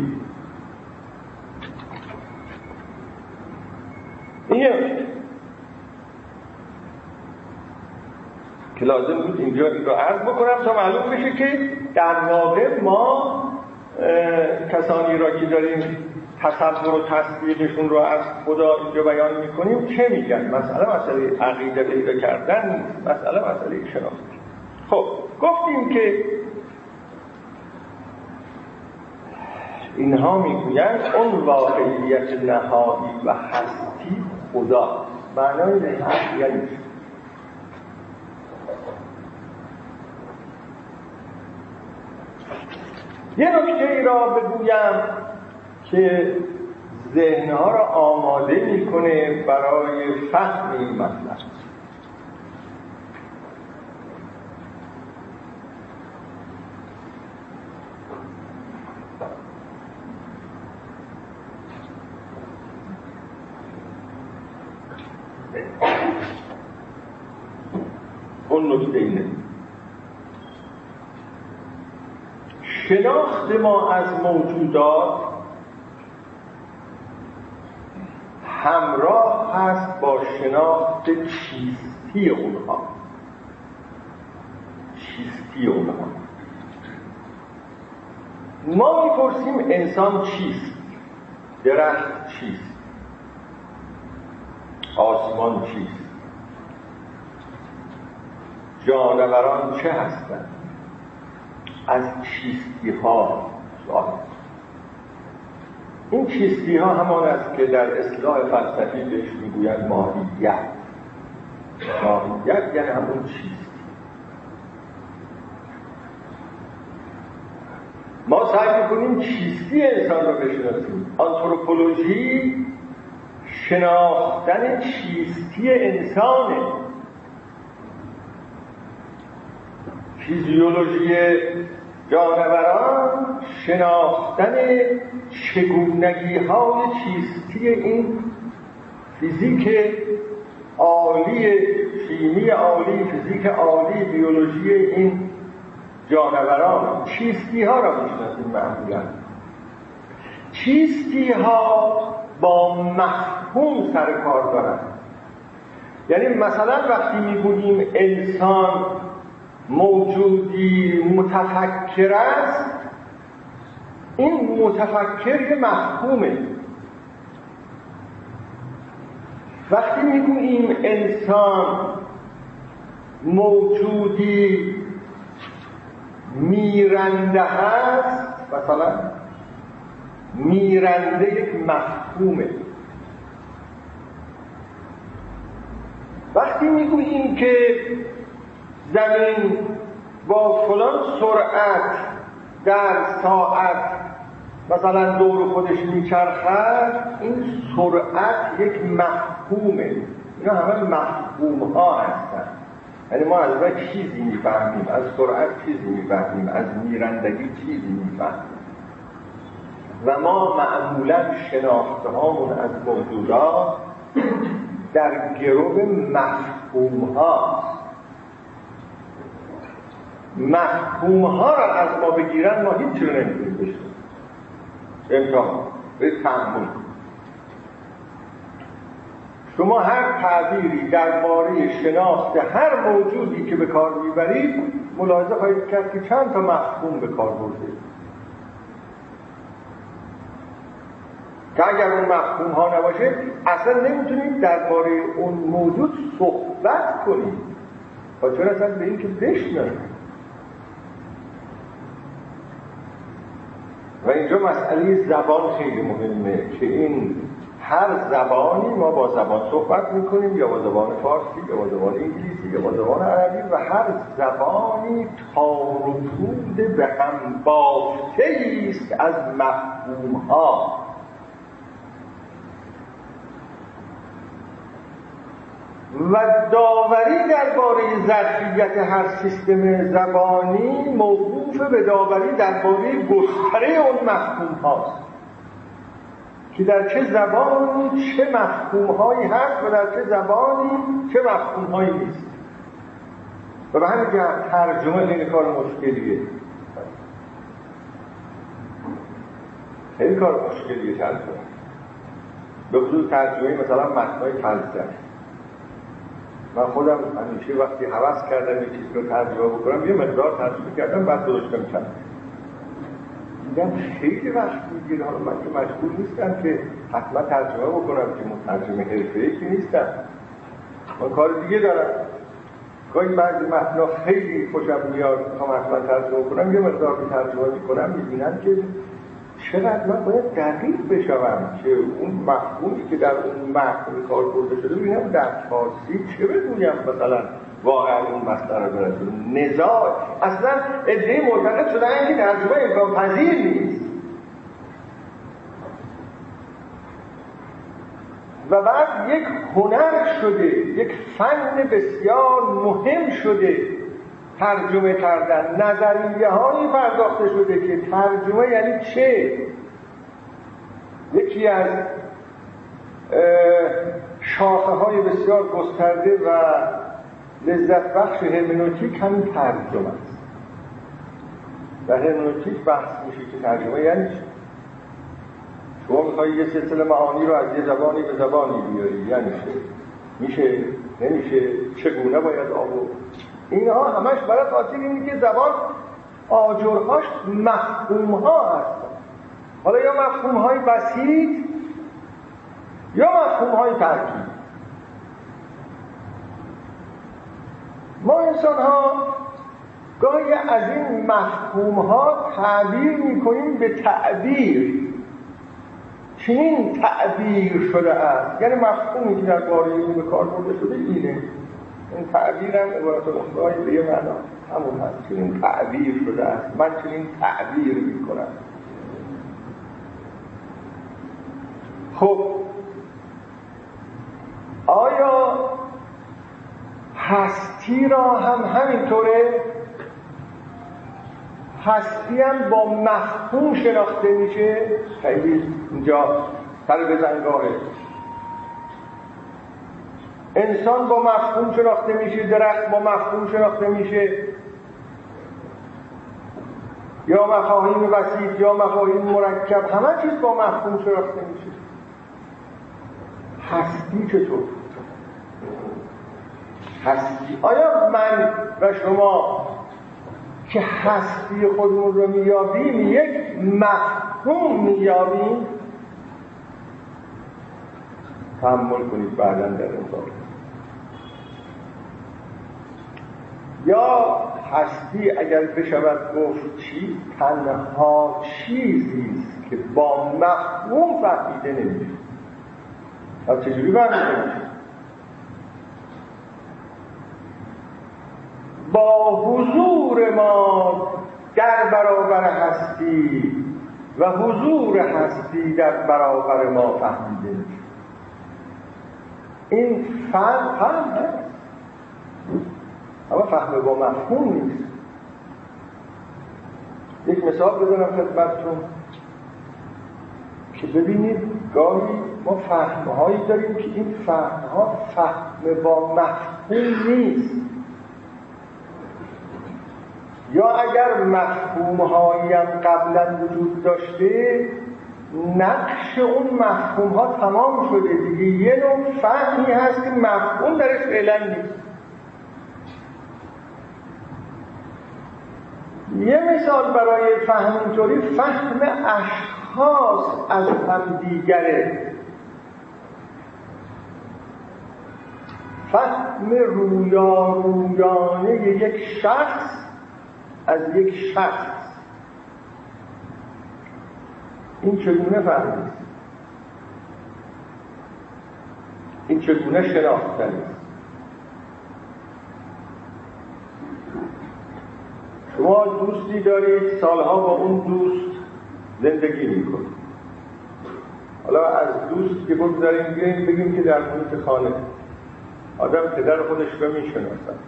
اینه که لازم بود اینجا این رو عرض بکنم تا معلوم بشه که در واقع ما کسانی را که داریم تصور و تصدیقشون رو از خدا اینجا بیان میکنیم چه میگن؟ مسئله عقیده پیدا کردن نیست، مسئله شناخت. خب گفتیم که اینها میگویند اون واقعیت نهایی و هستی خدا. معنای نهایی یعنی یه نکته ای را بگویم که ذهنها را آماده میکنه برای فهم این مطلب. اون نکته اینه، شناخت ما از موجودات همراه هست با شناخت چیستی اونها. ما میپرسیم انسان چیست؟ درخت چیست؟ آسمان چیست؟ جانوران چه هستند؟ از چیستی ها سوال. این چیستی ها همان است که در اصطلاح فلسفی بهش میگویند ماهیت. ماهیت یعنی همون چیستی. ما سعی میکنیم چیستی انسان رو بشناسیم. آنتروپولوژی شناختن چیستی انسانه. فیزیولوژی جانوران شناختن چگونگی های چیستی این فیزیک عالی، شیمی عالی، فیزیک عالی، بیولوژی این جانوران، چیستی ها را میشناسیم. معمولا چیستی ها با مفهوم سر کار دارند. یعنی مثلا وقتی میگوییم انسان موجودی متفکر است، این متفکر یه مفهومه. وقتی میگوییم انسان موجودی میرنده هست، مثلا میرنده یک مفهومه. وقتی میگوییم که زمین با فلان سرعت در ساعت مثلا دور خودش میچرخد، این سرعت یک مفهومه. اینا همه مفهوم ها هستن. یعنی ما از وقت چیزی میفهمیم، از سرعت چیزی میفهمیم، از میرندگی چیزی میفهمیم. و ما معمولا شناخته هامون از موجودات در گرو مفهوم هاست. مفهوم ها را از ما بگیرن، ما هیچ رو نمیتونیم بشناسیم. امتحان به تأمل. شما هر تعبیری درباره شناخت هر موجودی که به کار میبرید، ملاحظه خواهید کرد که چند تا مفهوم به کار برده. که اگر اون مفهوم ها نباشه اصلا نمیتونید درباره اون موجود صحبت کنید. با چون اصلا به این که بشناسید. و اینجا مسئله زبان خیلی مهمه که این هر زبانی ما با زبان صحبت میکنیم، یا با زبان فارسی، یا با زبان انگلیسی، یا با زبان عربی، و هر زبانی تار و پود به هم بافته‌ای است از مفهوم‌ها. و داوری درباره ظرفیت هر سیستم زبانی موقوف به داوری درباره گستره اون مفهوم هاست که در چه زبانی چه مفهوم هایی هست و در چه زبانی چه مفهوم هایی نیست. و به همین جهت ترجمه خیلی کار مشکلیه. خیلی کار مشکلیه ترجمه. به خصوص ترجمه مثلا متن‌های فلسفی. من خودم همیشه وقتی هوس کردم یه چیز رو ترجمه بکنم، یه مقدار ترجمه کردم، بعد درستم کردم. دیدم خیلی وقت میگیره. حالا من که مجبور نیستم که حتما ترجمه بکنم، که مترجم حرفه‌ای که نیستم. من کار دیگه دارم. گاهی بعضی متنا خیلی خوشم میاد، میخوام حتما ترجمه کنم، یه مقدار که ترجمه میکنم میبینم که چقدر من باید دقیق بشوم که اون مفهومی که در اون متن کار برده شده ببینم در فارسی چه بگویم. مثلا واقعا اون مسئله رو برسونم. نزاع اصلا عده‌ای معتقد شدن که ترجمه امکان پذیر نیست. و بعد یک هنر شده، یک فن بسیار مهم شده ترجمه کردن. نظریه هایی پرداخته شده که ترجمه یعنی چه. یکی از شاخه های بسیار گسترده و لذت بخش هرمنوتیک همین ترجمه است. در هرمنوتیک بحث میشه که ترجمه یعنی چه. شما میخوایی یه سلسله معانی رو از یه زبانی به زبانی بیاری، یعنی چه؟ میشه؟ نمیشه؟ چگونه باید آورد؟ اینها همش برای خاطر اینه که زبان آجرهاش مفهوم‌ها هستن. حالا یا مفهوم‌های بسیط یا مفهوم‌های ترکیب. ما انسان‌ها گاهی از این مفهوم‌ها تعبیر می‌کنیم به تعبیر. چنین تعبیر شده است، یعنی مفهومی که در باره این به کار برده شده اینه. این تعبیر هم عبارت اخرای به یه معنا همون هست. چنین تعبیر شده است، من چنین تعبیر میکنم. خب آیا هستی را هم همینطوره؟ هستی هم با مفهوم شناخته میشه؟ خیلی اینجا سر بزنگاهه. انسان با مفهوم شناخته میشه، درخت با مفهوم شناخته میشه، یا مفاهیم بسیط یا مفاهیم مرکب، همه چیز با مفهوم شناخته میشه. هستی چطور؟ هستی، آیا من و شما که هستی خودمون رو میابیم یک مفهوم میابیم؟ تأمل کنید بعداً در این باره. یا هستی اگر بشود گفت چی، تنها چیزی است که با مفهوم فهمیده نمیشه. از چجوری فهمیده نمیشه؟ با حضور ما در برابر هستی و حضور هستی در برابر ما فهمیده میشه. این فهم هست، اما فهم با مفهوم نیست. یک مثال بزنم خدمتتون که ببینید گاهی ما فهمهایی داریم که این فهمها فهم با مفهوم نیست، یا اگر مفهومهایی هم قبلا وجود داشته نقش اون مفهومها تمام شده دیگه. یه نوع فهمی هست که مفهوم درش فعلا نیست. یه مثال برای فهم اینطوری، فهم اشخاص از هم دیگره. فهم رویارویانه یک شخص از یک شخص، این چگونه فهمید؟ این چگونه شناختن؟ شما دوستی دارید، سالها با اون دوست زندگی میکنید. حالا از دوست که بگذاریم بگیم که در محیط خانه آدم پدر خودش رو میشناسد،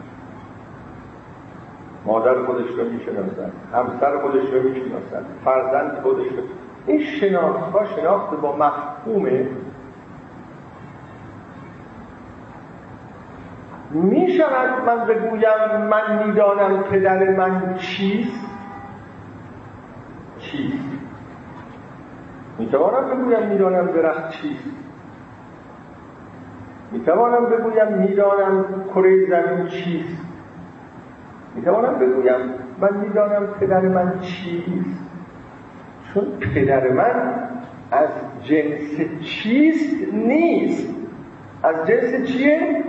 مادر خودش رو میشناسد، همسر خودش رو میشناسد، فرزند خودش رو. این شناخت‌ها شناخت با مفهومه. میشود من بگویم من میدانم پدر من چیست؟ میتوانم بگویم میدانم درخت چیست؟ میتوانم بگویم میدانم کره زمین چیست؟ میتوانم بگویم من میدانم پدر من چیست؟ چون پدر من از جنس چیست نیست. از جنس چیه؟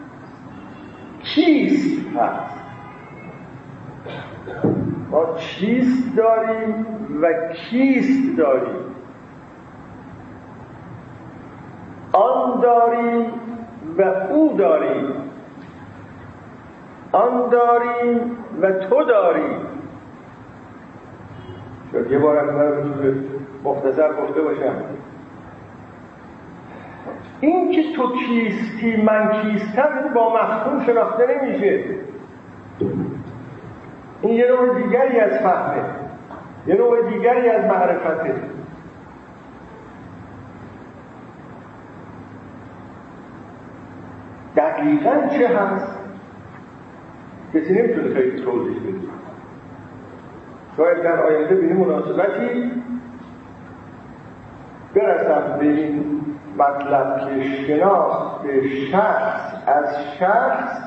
کیست هست. ما چیست داریم و کیست داریم. آن داریم و او داریم. آن داریم و تو داریم. شاید یه بار از من مختصر گفته باشم، این که تو کیستی من کیستم با مفهوم شناخته نمیشه. این یه نوع دیگری از فهمه، یه نوع دیگری از معرفته. دقیقاً چه هست کسی نمیتونه خیلی توضیح بده. شاید در آینده به این مناسبتی برسم به این مطلب که شناخت شخص از شخص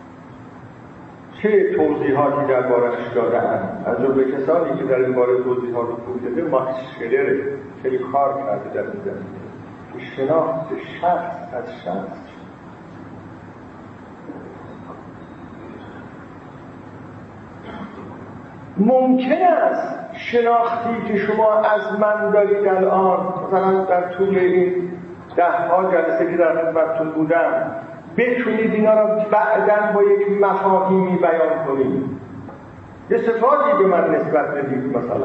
چه توضیحاتی درباره‌اش داده‌اند. از جمله کسانی که در این باره توضیحات رو داده ماکس شلر خیلی کار کرده در این زمینه که شناخت شخص از شخص. ممکن است شناختی که شما از من دارید الان، مثلا در طول این 10 جلسه که در خدمتتون بودم، بتونید اینا را بعداً با یک مفاهیمی بیان کنید، یه صفاتی به من نسبت بدید مثلا.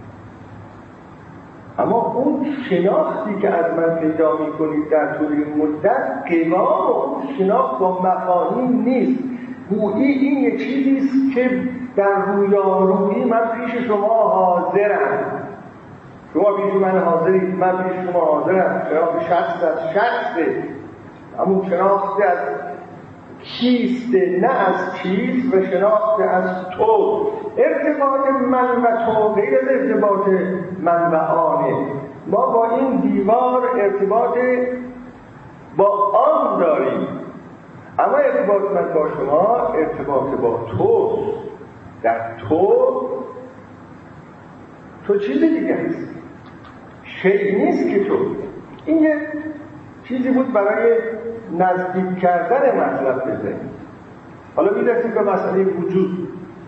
اما اون شناختی که از من پیدا می‌کنید در طول این مدت، قوام اون شناخت با مفاهیم نیست. گویی این یک چیزی است که در رویارویی من پیش شما حاضرم، شما پیش من حاضرید، من پیش شما حاضرم. شناخت شخص از شخصه، همون شناخت از کیست نه از چیز، و شناخت از تو. ارتباط من و تو غیر از ارتباط من و آنه. ما با این دیوار ارتباط با آن داریم، اما ارتباط من با شما ارتباط با تو. در تو چیز دیگه هست، شیء نیست که تو. این یه چیزی بود برای نزدیک کردن مطلب بزنید. حالا می‌رسیم به مسئله وجود.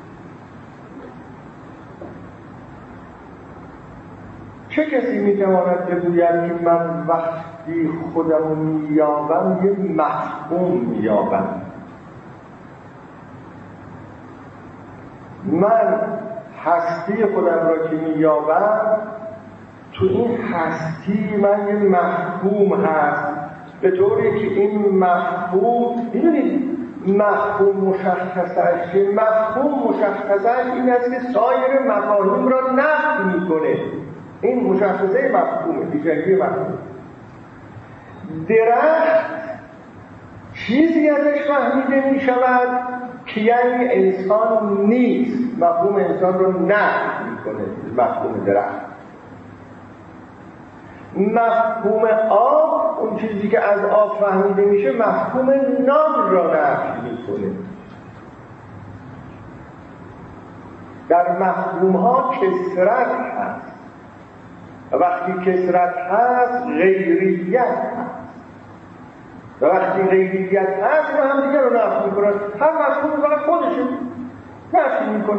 چه کسی میتواند بگوید که من وقتی خودم مییابم یه مفهوم مییابم؟ من هستی خودم را که مییابم، تو این هستی من یه مفهوم هست، به طوری که این مفهوم، میدونید مفهوم مشخصش، مفهوم مشخصش این است که سایر مفاهیم را نفی میکنه. این مشخصه مفهومه، دیگری مفهوم. درخت چیزی ازش فهمیده می شود که یعنی انسان نیست، مفهوم انسان رو نفی میکنه مفهوم درخت. مفهوم آب، اون چیزی که از آب فهمیده میشه، مفهوم نان را نفی میکنه. در مفهوم ها کثرت هست، و وقتی کثرت هست غیریت هست، و وقتی غیریت هست و هم دیگر رو نفی میکنن. هر مفهوم فقط خودشه نفی میکنه.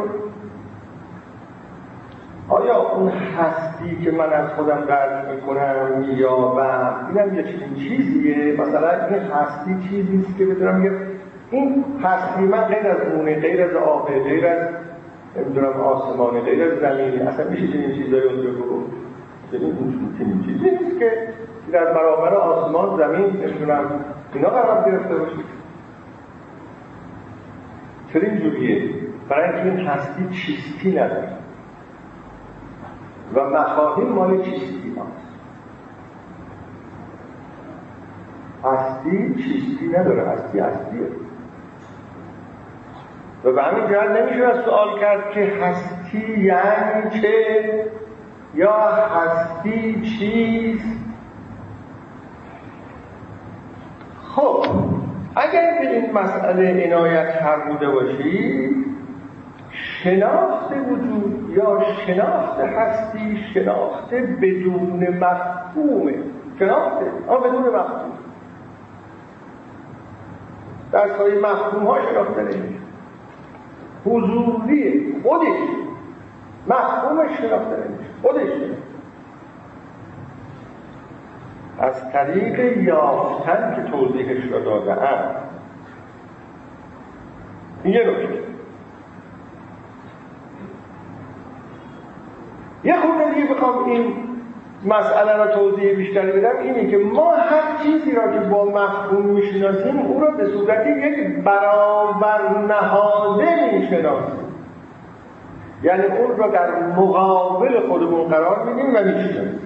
آیا اون هستی که من از خودم درک میکنم مییابم، اینم یه چیزیه؟ مثلا این هستی چیزیست که بدونم این هستی من غیر از اونه، غیر از آبه، غیر از نمیدونم آسمانه، غیر از زمینه، اصلا میشه چنین چیزایی اونجا گفت؟ این چیزی نیست که در برابر آسمان، زمین، نمیدونم اینا قرار گرفته باشید. چرا اینجوریه؟ برای اینکه این هستی چیستی نداره و مفاهیم مال چیستی هست. هستی چیستی نداره، هستی هستیه. و به همین جهت نمیشه سوال کرد که هستی یعنی چه، یا هستی چیست. خب اگر به این مسئله عنایت فرموده باشید، شناخت وجود یا شناخت هستی شناخت بدون مفهومه. شناخته اما بدون مفهوم. در سایر مفهوم ها شناخته نمیشه. حضوریه، خودش مفهومش شناخته نمیشه، خودش از طریق یافتن که توضیحش را داده‌ام. این یه نکته. یه خورده دیگه بخوام این مسئله را توضیح بیشتری بدم، اینه که ما هر چیزی را که با مفهوم میشناسیم او را به صورت یک برابر نهاده میشناسیم، یعنی اون را در مقابل خودمون قرار میدیم و میشناسیم.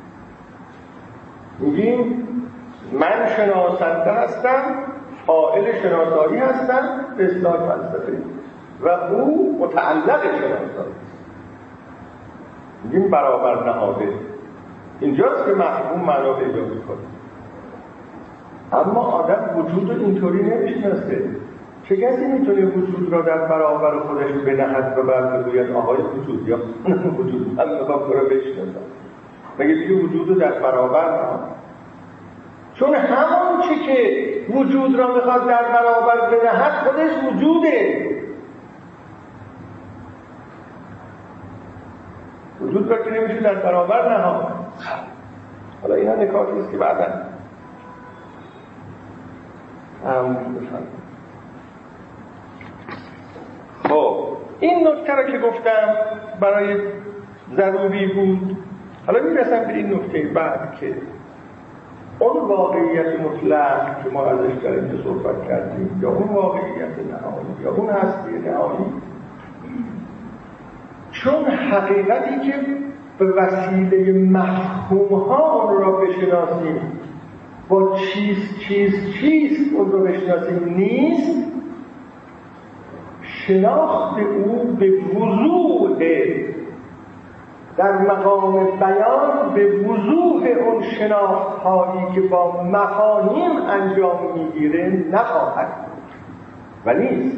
میگیم من شناسنده هستم، فاعل شناسایی هستم به اصطلاح فلسفی، و او متعلق شناسایی. میگیم برابر نهاده. اینجاست که مفهوم معنا پیدا میکنه. اما آدم وجود رو اینطوری نمیشناسه. چه کسی میتونه وجود را در برابر خودش بنهد و بعد بگوید آقای وجود یا وجود من میخوام تو را بشناسم؟ مگه دیگه وجود رو در برابر نهاد؟ چون همون چی که وجود را میخواد در برابر بنهد خودش وجوده. وجود را که نمیشه در برابر نهاد. حالا اینا نکاتی است که بعدا خب این نکته را که گفتم برای ضروری بود. حالا میرسم به این نکته بعد که اون واقعیت مطلق که ما ازش در اینجا صحبت کردیم، یا اون واقعیت نهایی یا اون هستی نهایی، چون حقیقتی که به وسیله مفهوم‌ها اون را بشناسیم، با چیست اون را بشناسیم نیست، شناخت او به وضوح در مقام بیان به وضوح اون شناخت‌هایی که با مفاهیم انجام میگیره نخواهد بود و نیست.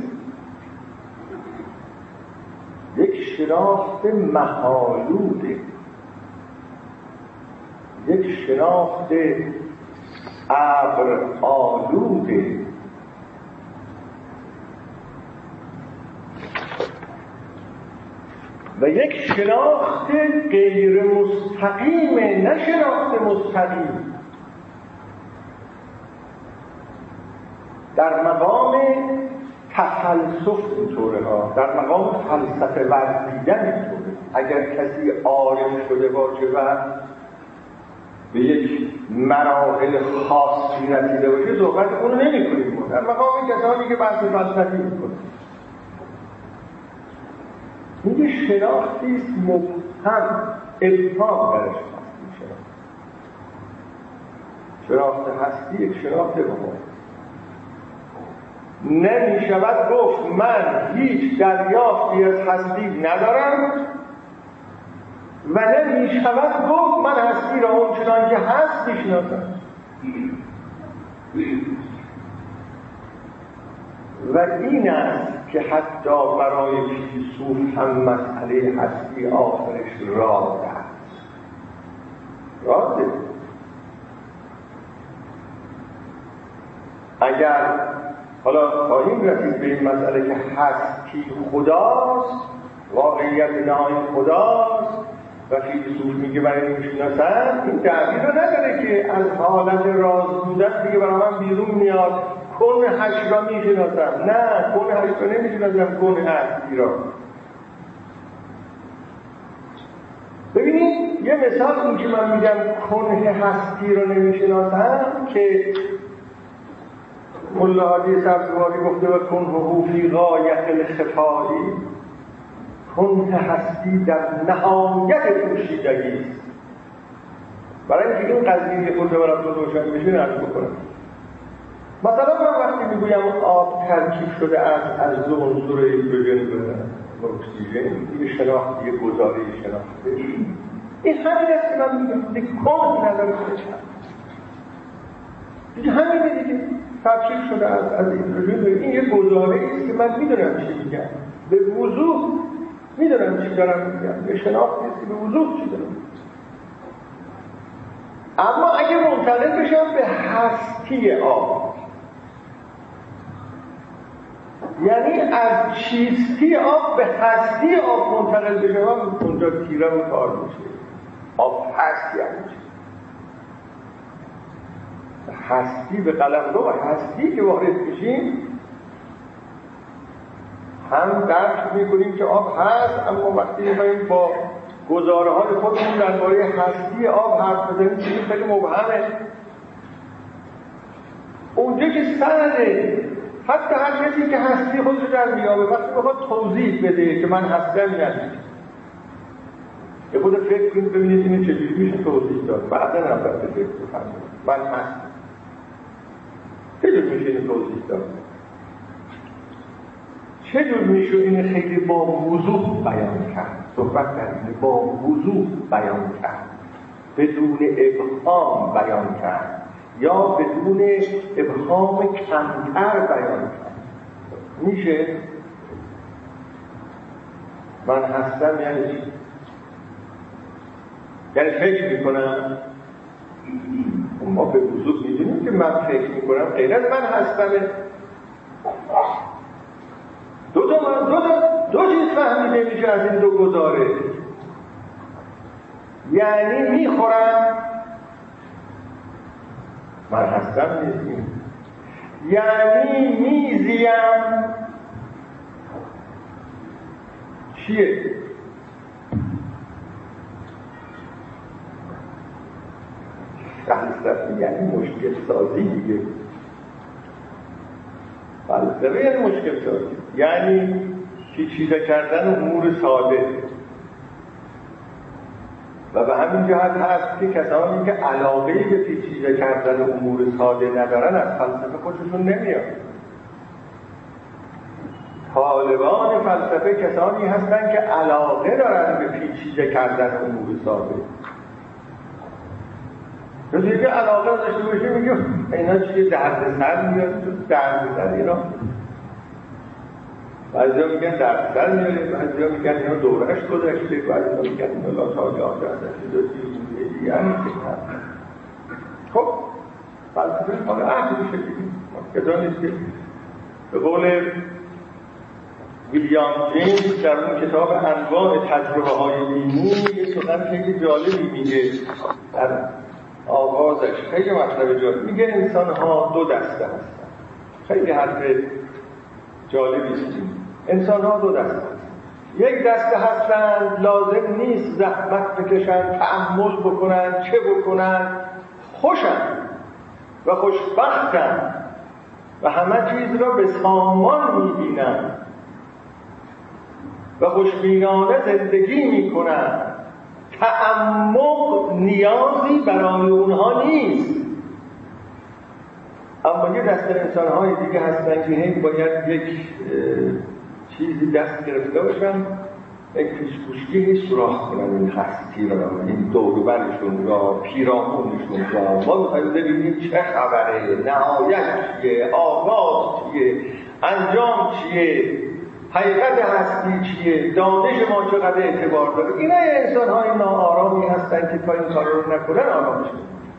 یک شناخت محالوده، یک شناخت ابر آلوده، و یک شناخت غیر مستقیم، نه شناخت مستقیم، در مقام تفلسف اینطوره ها، در مقام فلسفه ورزیدن اینطوره. اگر کسی عارف شده باشه و به یک مراحل خاصی رسیده باشه صحبت اونو نمی کنیم. در مقام کسانی که بحث فلسفی میکنه میگه شناختی است مبهم، ابهام درش هست. شناخت هستی یک شناخت ابهام. نمی شود گفت من هیچ دریافتی از هستی ندارم و نمی شود گفت من هستی را اون چنان که هست میشناسم. و این است که حتی برای فیلسوف هم مسئله هستی آخرش راز است. رازه. اگر حالا خواهیم رسید به این مسئله که هستی خداست، واقعیت نهایی خداست و فیلسوف میگه برای میشناسن، این تعبیر رو نداره که از حالت راز بودن دیگه برای من بیرون میاد کن هشت را میشناسم. نه، کن هشت را نمیشناسم، کن هستی را. ببینید یه مثال این که من میگم کنه هستی را نمیشناسم که ملا حاجی سبزواری گفته و کنه فی غایت الخفایی، کنه هستی در نهایت پوشیدگی است. برای اینکه این قضیه خود براتون روشن بشه نرد بکنم. مثلا من وقتی میگویم آب ترکیب شده از دو عنصر هیدروژن و اکسیژن، دیگه شناخت، دیگه گزاره شناخته، این همین است که من میگم دیگه کن نداره خودش دیگه همینه دیگه، ترکیب شده از هیدروژن. این یه گزاره است که من میدونم چی میگم، به وضوح میدونم چی دارم میگم، به شناختی است که به وضوح چی دارم. اما اگه منتقل بشم به هستی آب، یعنی از چیستی آب به هستی آب منتقل بشم، اونجا تیره و کار میشه. آب هست یعنی چی؟ هستی به قلمرو و هستی که وارد میشیم هم درک میکنیم که آب هست، اما وقتی میخواییم با گزاره های خودمون درباره هستی آب حرف بزنیم چیزی خیلی مبهمه. اونجا که سنده، حتی هر کسی که هستی خودش در میابه وقتی بخواد توضیح بده که من هستم یعنی یه خود فکر کنید ببینید اینه چجوری میشه توضیح داد. بعدا نفر به فکر بفرمید من هستم چجور میشه این توضیح داد، چجور میشه این خیلی با وضوح بیان کرد. صحبت کردیم با وضوح بیان کرد، بدون ابهام بیان کرد یا بدون ابهام کمتر بیان کرد. میشه من هستم یعنی چی؟ یعنی فکر میکنم. ما به وضوح میدونیم که من فکر میکنم غیر از من هستم. دو چیز فهمیده میشه از این دو گزاره. یعنی میخورم من هستم نیستیم، یعنی میزیم چیه؟ فلسفه یعنی مشکل سازی دیگه. فلسفه یعنی مشکل سازی، یعنی پیچیده کردن امور ساده. و به همین جهت هست که کسانی که علاقه‌ای به پیچیده کردن امور ساده ندارن از فلسفه خوششون نمیاد. طالبان فلسفه کسانی هستن که علاقه دارن به پیچیده کردن امور ساده. کسی که علاقه داشته باشه میگه اینا چیه، دردسر میاد تو دردسر اینا. بعضیا میگن دردسر میاره، بعضیا میگن اینا دورش گذشته، بعضیا میگن اینا لاتالی آجازه دیگه خب فلسفه حالا عهد میشه دیگه. کسا نیست که به قول ویلیام جیمز در اون کتاب انواع تجربه های دینی یه سخن خیلی جالبی میگه. در آغازش خیلی مطلب جالب میگه انسان ها دو دسته هستن. خیلی حرف جالبی است. انسان ها دو دسته هستن. یک دسته هستن لازم نیست زحمت بکشن، تأمل بکنن، چه بکنن، خوشن و خوشبختن و همه چیز را به سامان میبینن و خوشبینانه زندگی میکنن. تعمق نیازی برای اونها نیست. اما یه دسته انسان‌های دیگه هستن که هی باید یک چیزی دست گرفته باشن، یک پیشگوشی سوراخ کنن این هستی را، این دور و برشون را، پیرامونشون را. ما می‌خوایم ببینیم چه خبره، نهایت چیه، آغاز چیه، انجام چیه، حقیقت هستی چیه، دانش ما چقدر اعتبار داره. اینا انسان‌های ناآرامی هستن که تا این کار رو نکنن آرام میشن.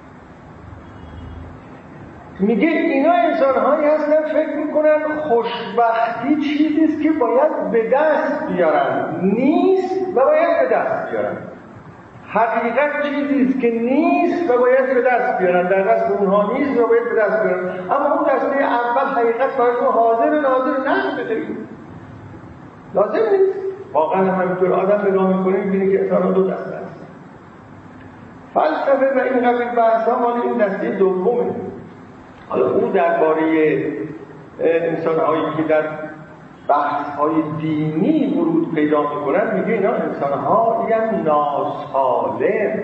میگه اینا انسان‌هایی هستن فکر میکنن خوشبختی چیزیست که باید به دست بیارن، نیست و باید به دست بیارن. حقیقت چیزیست که نیست و باید به دست بیارن، در دست اونها نیست و باید به دست بیارن. اما اون دسته اول حقیقت براشون حاضر و ناظر نقش بدهیم، لازم نیست. واقعا همینطور آدم نگاه میکنه میبینه که انسان‌ها دو دسته هستن. فلسفه و این قبیل بحث‌ها مال این دسته دومه. حالا او درباره انسان‌هایی که در بحث‌های دینی ورود پیدا می‌کنن میگه اینا انسان‌هایی ناسالم.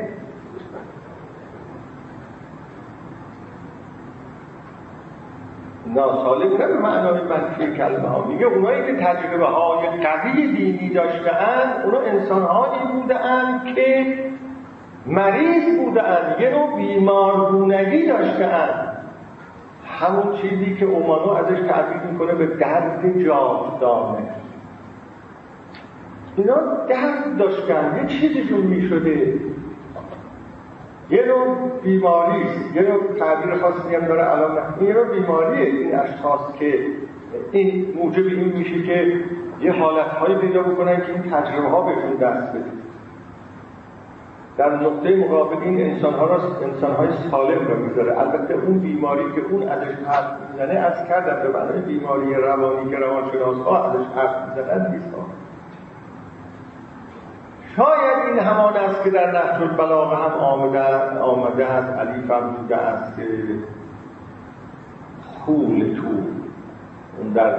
ناسالم نه به معنای منفی کلمه ها، میگه اونایی که تجربه های قوی دینی داشته‌اند اونا انسان‌هایی بوده‌اند که مریض بوده‌اند، یه نوع بیمارگونگی داشته‌اند. همون چیزی که اومانو ازش تعبیر میکنه به درد جاودانه. اینا درد داشتن، یه چیزشون میشده، یه نوع بیماریست، یه نوع تعبیر خاصی هم داره الان، یه نوع بیماریه این اشخاص که این موجب این میشه که یه حالتهایی پیدا بکنن که این تجربه ها بهشون دست بده. در نقطه مقابل این انسان‌های سالم رو میذاره. البته اون بیماری که اون ازش حرف میزنه از کردن به معنای بیماری روانی که روانشناس‌ها ازش حرف میزنن نیست. شاید این همان است که در نهج البلاغه هم آمده است، علی فرموده است که خول تو اون در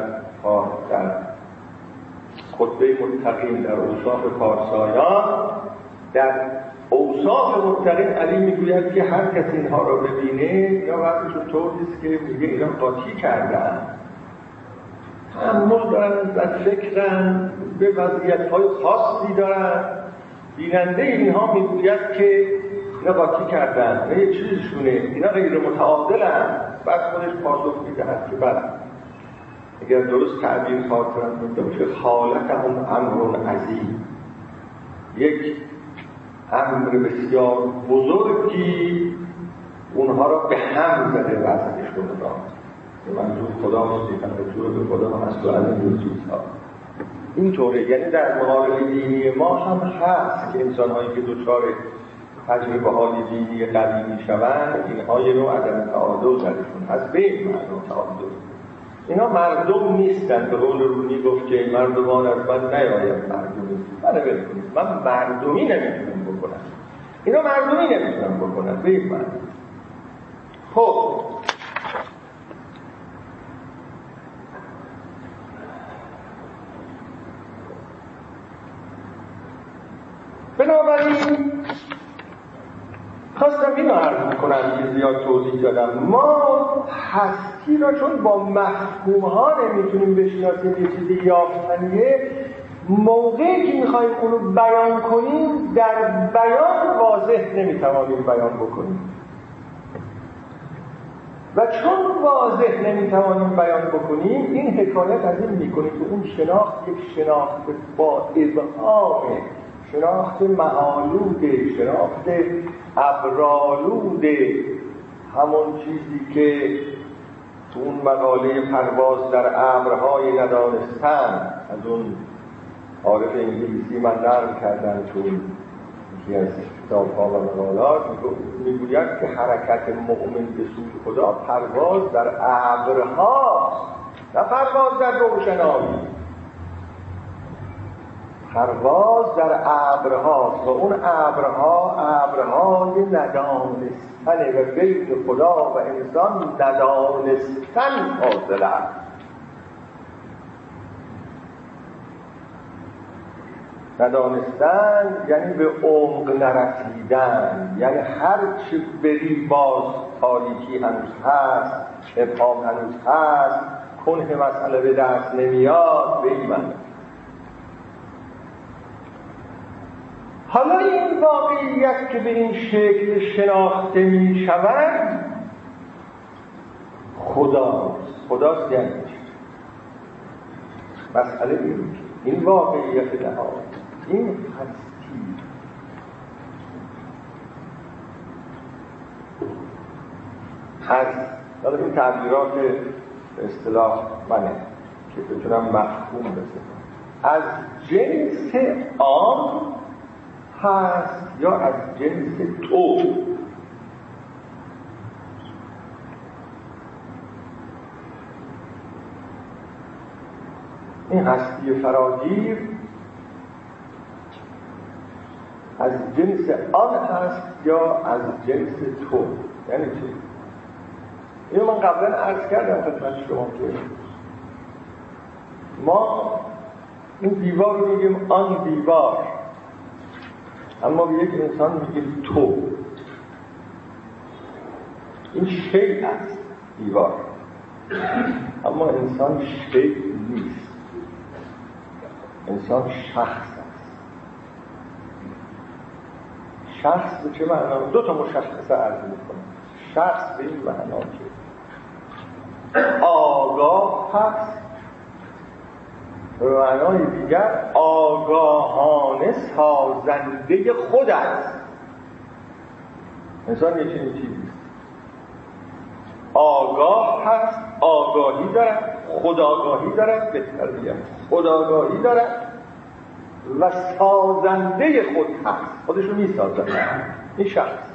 خطبه متقین در اوصاف پارسایان، در اوصاف متقین علی میگوید که هر کسی اینها را ببینه یا وقتشون طوریست که میگه اینا قاطی کردن، تأمل دارن و فکرن، به وضعیت‌های خاصی دارن. بیننده اینها میگوید که اینا قاطی کردن، اینا یه چیزشونه، اینا غیر متعادلن. بعد خودش پاسخ میدهد که بعد اگر درست تعبیر خاطرم بوده باشه خالقهم امر عظیم، یک امر بسیار بزرگی اونها را به هم زده وزنشون را. منظور خداست، منظور به خدا هم هست و از این چیزها اینطوره. یعنی در مقابل دینی ما هم هست که انسان‌هایی که دچار تجربه های دینی قوی میشوند، اینها یه نوع عدم تعادل درشون هست. به این معنا تعادل. اینا مردم نیستن. به قول رومی گفت که مردمان از من نیاید مردمی. منو ول کنید، من مردمی نمیتونم بکنم. اینا مردمی نمیتونم بکنم. به این معنا. خب بنابراین خواستم اینو عرض کنم که زیاد توضیح دادم. ما هستی را چون با مفهوم‌ها نمیتونیم بشناسیم، یه چیزی یافتنیه، موقعی که میخوایم اونو بیان کنیم در بیان واضح نمیتوانیم بیان بکنیم و چون واضح نمیتوانیم بیان بکنیم این حکایت از این میکنه که اون شناخت یک شناخت با ابهامه، شناخت محالوده، شناخت ابرالوده، همون چیزی که تو اون مقاله پرواز در ابرهای ندانستن از اون عارف انگلیسی من نقل کردن تو یکی از کتاب‌ها و مقالات میگوید که حرکت مؤمن به سوی خدا پرواز در ابرهاست، نه پرواز در روشنایی، پرواز در ابرهاست و اون ابرهای ندانستنه و بین خدا و انسان ندانستن فاصله است. ندانستن یعنی به عمق نرسیدن، یعنی هر چه بری باز تاریکی هنوز هست، ابهام هنوز هست، کنه مسئله به دست نمیاد. به این معنی حالا این واقعیت که به این شکل شناخته می شود خداست یعنی مسئله این واقعیت نهایی، این هستی هست. حالا این تعبیرات اصطلاح منه که بتونم مفهوم بزنم. از جنس آن هست یا از جنس تو؟ این هستی فراگیر از جنس آن هست یا از جنس تو؟ یعنی چی؟ اینو من قبلا عرض کردم خدمت شما که ما این دیوار رو میگیم آن دیوار، اما به یک انسان میگیم تو. این شیء است دیوار، اما انسان شیء نیست. انسان شخص است. شخص به چه معنا؟ دو تا مشخصه عرض میکنم. شخص به این معنا که آگاه هست، به معنای دیگر آگاهانه سازنده خود است. انسان یه چنین چیزی آگاه هست، آگاهی دارد، خودآگاهی دارد، بهتر بگم خودآگاهی دارد و سازنده خود هست، خودشو میسازد. این شخص.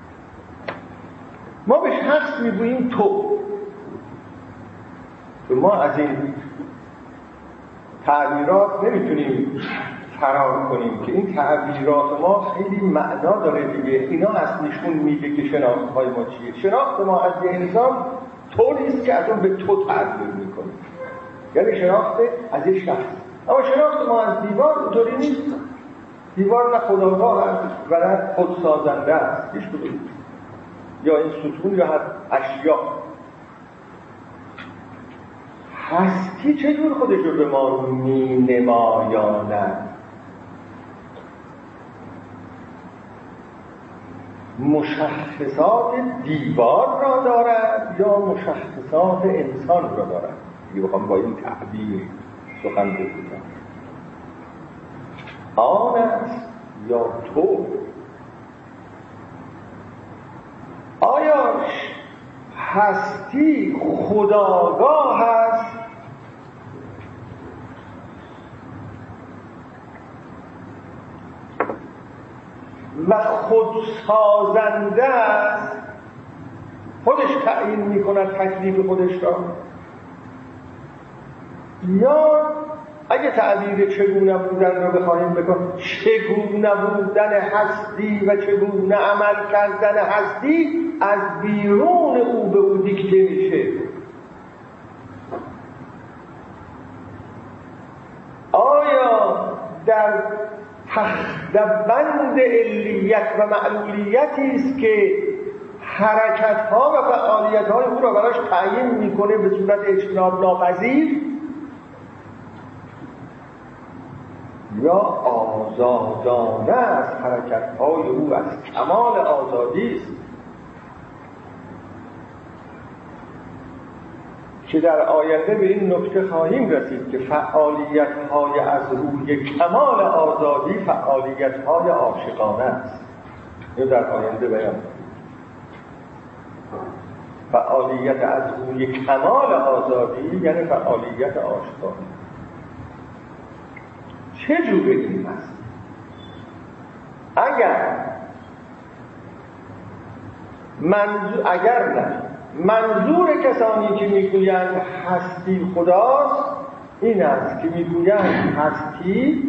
ما به شخص میگوییم تو. ما از این تعبیرات نمیتونیم فرار کنیم که این تعبیرات ما خیلی معنا داره دیگه. اینا از نشون میده که شناخت‌های ما چیه. شناخت ما از یه انسان طوری است که از اون به تو تعبیر میکنیم، یعنی شناخت از یک شخص. اما شناخت ما از دیوار طوری نیست. دیوار نه خودآگاه است و نه خودسازنده است، هیچ کدوم. یا این ستون یا اشیا. هستی چجور خودش رو به ما می نمایاند؟ مشخصات دیوار را دارد یا مشخصات انسان را دارد؟ دیگه بخوام با این تعبیر سخن بگویم. آن است یا تو؟ آیا هستی خودآگاه است و خودسازنده است، خودش تعیین میکند تکلیف خودش را، یا اگه تعبیر چگونه بودن رو بخواهیم بکنیم، چگونه بودن هستی و چگونه عمل کردن هستی از بیرون او به او دیکته میشه. آیا در تخت‌بند علیت و معلولیتی است که حرکت‌ها و فعالیت‌های او را براش تعیین میکنه به صورت اجتناب ناپذیر، یا آزادانه از حرکت‌های او، از کمال آزادی است که در آینده به این نکته خواهیم رسید که فعالیت‌های از روی کمال آزادی فعالیت‌های عاشقانه است. این در آینده بیان فعالیت از روی کمال آزادی یعنی فعالیت عاشقانه. چه جوره این هست؟ منظور کسانی که میگویند هستی خداست این است که میگویند هستی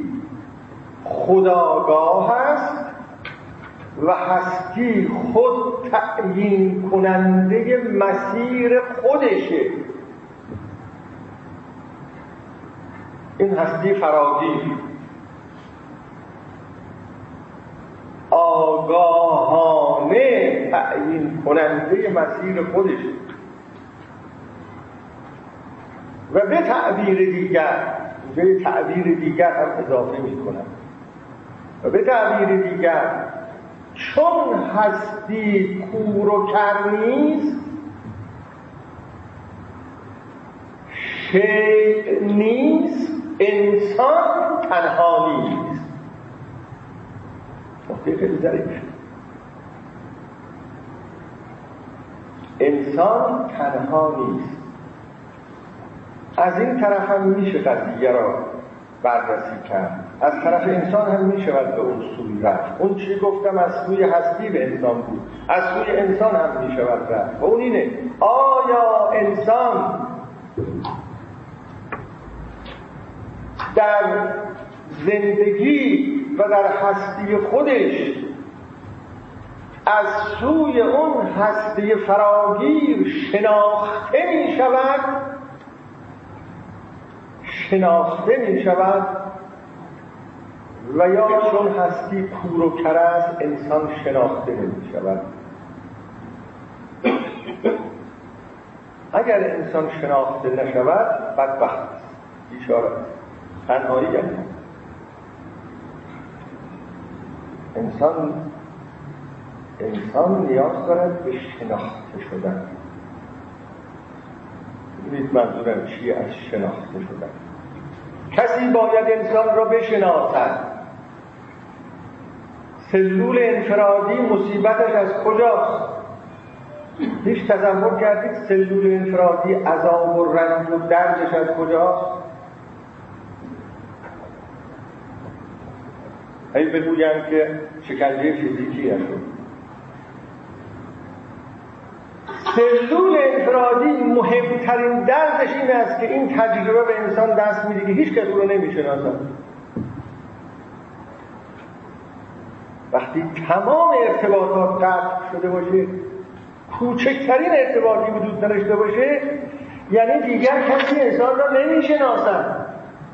خودآگاه است و هستی خود تعیین کننده مسیر خودشه. این هستی فراگیر آگاهانه تعیین کننده مسیر خودشه و به تعبیر دیگر هم اضافه می کنم و به تعبیر دیگر چون هستی کور و کر نیست، شیء نیست، انسان تنها نیست. خیلی ظریف. انسان تنها نیست. از این طرف هم میشه قضیه را بررسی کرد، از طرف انسان هم میشه به اون سوی رفت. اون چی گفتم از سوی هستی به انسان بود، از سوی انسان هم میشه رفت. و اون اینه آیا انسان در زندگی و در هستی خودش از سوی اون هستی فراگیر شناخته می شود و یا چون هستی کور و کر است انسان شناخته نمی شود؟ اگر انسان شناخته نشود بدبخت است، بیچاره است، تنهایی یعنی انسان نیاز دارد به شناخته شدن. ببینید منظورم چیه از شناخته شدن؟ کسی باید انسان را بشناسد. سلول انفرادی مصیبتش از کجاست؟ هیچ تصور کردید سلول انفرادی عذاب و رنج و دردش از کجاست؟ هی بگویم که شکنجه فیزیکی نشد. سلول انفرادی مهمترین دردش این است که این تجربه به انسان دست میده که هیچ کس او رو نمیشناسد. وقتی تمام ارتباطات قطع شده باشه، کوچکترین ارتباطی وجود نداشته باشه، یعنی دیگر کسی انسان را نمیشناسد.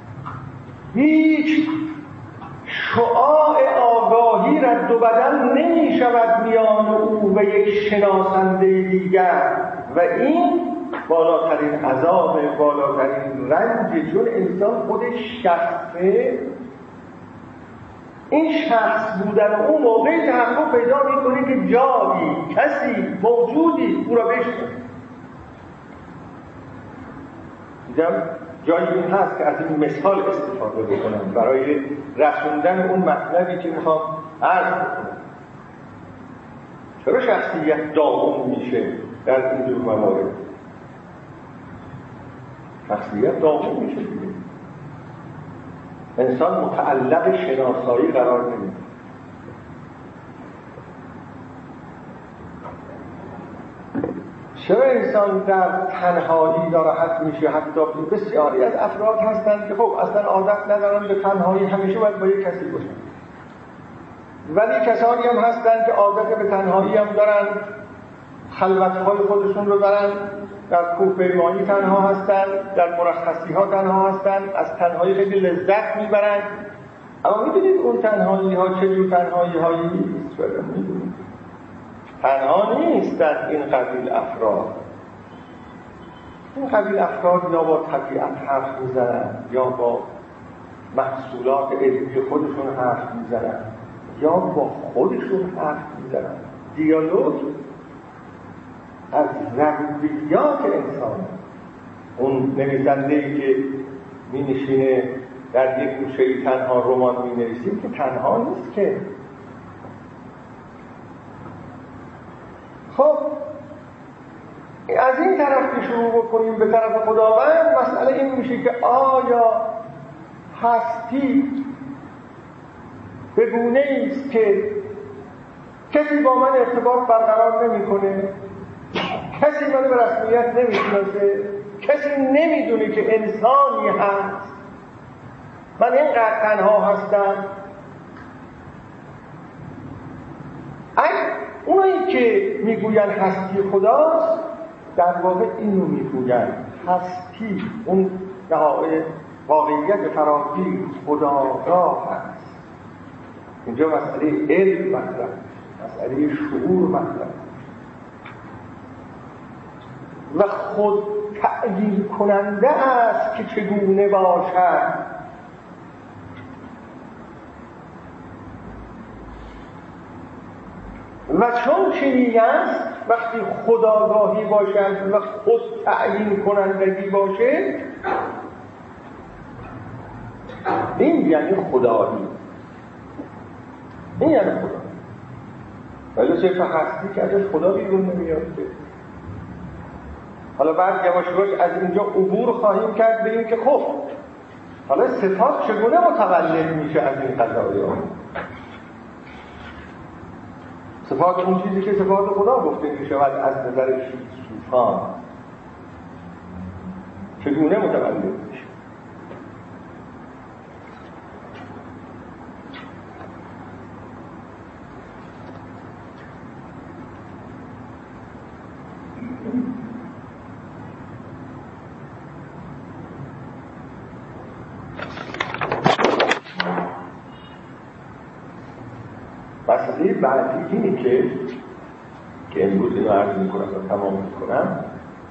هیچ شعاع آگاهی رد و بدل نمی شود میان او و یک شناسنده دیگر و این بالاترین عذاب، بالاترین رنج، چون انسان خودش شخصه. این شخص بودن اون موقعی تحقق پیدا میکنه که جایی، کسی، موجودی او را بشناسه. دیدم جایی این هست که از این مثال استفاده بکنم برای رسوندن اون مطلبی که میخوام عرض بکنم. چرا شخصیت داغون میشه در این جور موارد؟ شخصیت داغون میشه دیگه. انسان متعلق شناسایی قرار نمیده. چرا انسان در تنهایی ناراحت میشه؟ حتی بسیاری از افراد هستند که خب اصلا عادت ندارن به تنهایی، همیشه باید با یک کسی باشن، ولی کسانی هم هستند که عادت به تنهایی هم دارن، خلوتهای خودشون رو دارن، در کوهپیمایی تنها هستند، در مرخصی ها تنها هستند، از تنهایی خیلی لذت میبرن. اما میدونید اون تنهایی ها چه جور تنهایی هایی نیست؟ میدونید تنها نیستند این قبیل افراد. این قبیل افراد یا با طبیعت حرف میزنن، یا با محصولات علمی خودشون حرف میزنن، یا با خودشون حرف میزنن. دیالوگ از ضروریات انسان. اون نویسنده‌ای که می‌نشینه در یک گوشه‌ای تنها رمان می‌نویسه که تنها نیست که. خب از این طرف که شروع بکنیم به طرف خداوند، مسئله این میشه که آیا هستی به گونه‌ای است که کسی با من ارتباط برقرار نمی‌کنه، کسی منو به رسمیت نمی‌شناسه، کسی نمی‌دونه که انسانی هست، من اینقدر تنها هستم. اونایی که میگوین هستی خداست در واقع اینو میگوین، هستی اون نهایت واقعیت فراگیر خداگاه هست. اینجا مسئله علم مطرح، مسئله شعور مطرح و خود تعیین کننده است که چگونه باشد. و چون چنین است وقتی خودآگاهی باشد و خود تعیین کنندگی باشه، این یعنی خدایی، این یعنی خدا. ولی صرف هستی که ازش خدا بیرون نمیاد. حالا بعد یواش یواش از اینجا عبور خواهیم کرد به این که خب حالا صفات چگونه متولد میشه از این قضایا. صفات اون چیزی که صفات خدا گفته میشود از نظر فیلسوفان چگونه متولد میشه. مسئله بعدی اینه که امروز اینو عرض میکنم و تمام میکنم.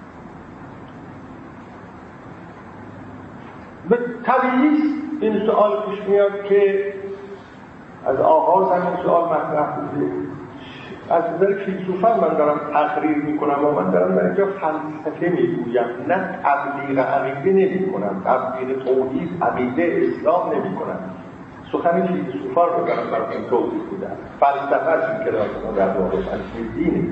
به طبیعی این سوال پیش میاد که از آغاز همین سوال مطرح بوده. از نظر فیلسوفان من دارم تقریر میکنم و من دارم در اینجا فلسفه میگویم، نه تبلیغ عقیده نمیکنم، تبلیغ توحید عقیده اسلام نمیکنم. سخن فیلسوفان رو دارم براتون توضیح میدم. فلسفه از که دارم در واقع فلسفه دینه.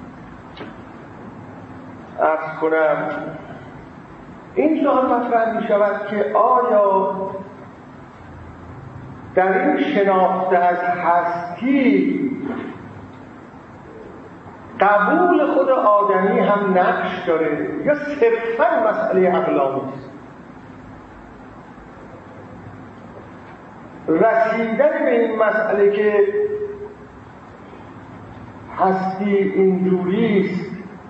عرض کنم این سوال مطرح می شود که آیا در این شناخته از هستی قبول خود آدمی هم نقش داره یا صرفاً مسئله عقلانی است؟ رسیدن به این مسئله که هستی اینجوریست،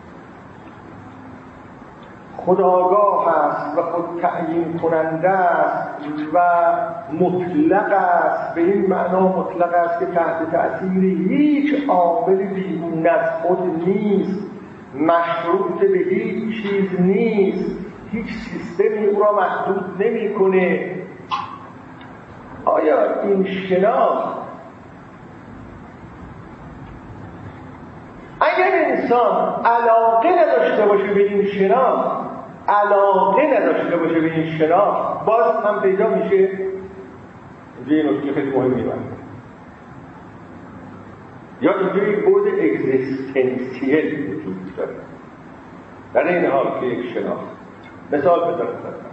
خودآگاه است و خود تعیین کننده است و مطلق است، به این معنا مطلق است که تحت تأثیر هیچ عامل بیرون از خود نیست، مشروط به هیچ چیز نیست، هیچ سیستمی او را محدود نمی‌کنه. آیا این شناخت اگر انسان علاقه نداشته باشه به این شناخت، باز هم پیدا میشه؟ اینجا نکته خیلی مهمی باشه. یا اینجا یک بود اگزیستنسیل وجود داره در این حال که یک شناخت. مثال بزنم،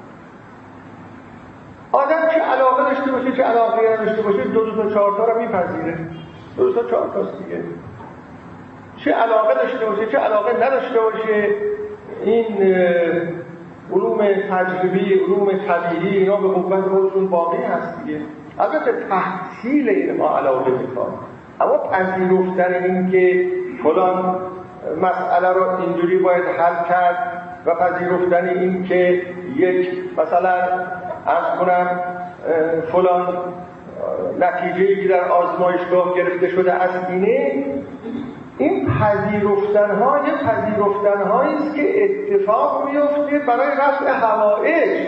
آدم چه علاقه داشته باشه چه علاقه نداشته باشه 2 تا 4 تا رو میپذیره. 2 تا 4 تاست دیگه. چه علاقه داشته باشه چه علاقه نداشته باشه، این علوم تجربی، علوم طبیعی، اینا به قوت خودشون باقی هست دیگه. البته تحصیل اینها علاقه میکنه، اما پذیرفتن این که فلان مسئله رو اینجوری باید حل کرد و پذیرفتن این که یک مثلا عرض کنم فلان نتیجه‌ای که در آزمایشگاه گرفته شده است اینه، این پذیرفتن‌ها یه پذیرفتن‌هایی است که اتفاق میفته برای رفع حوائج،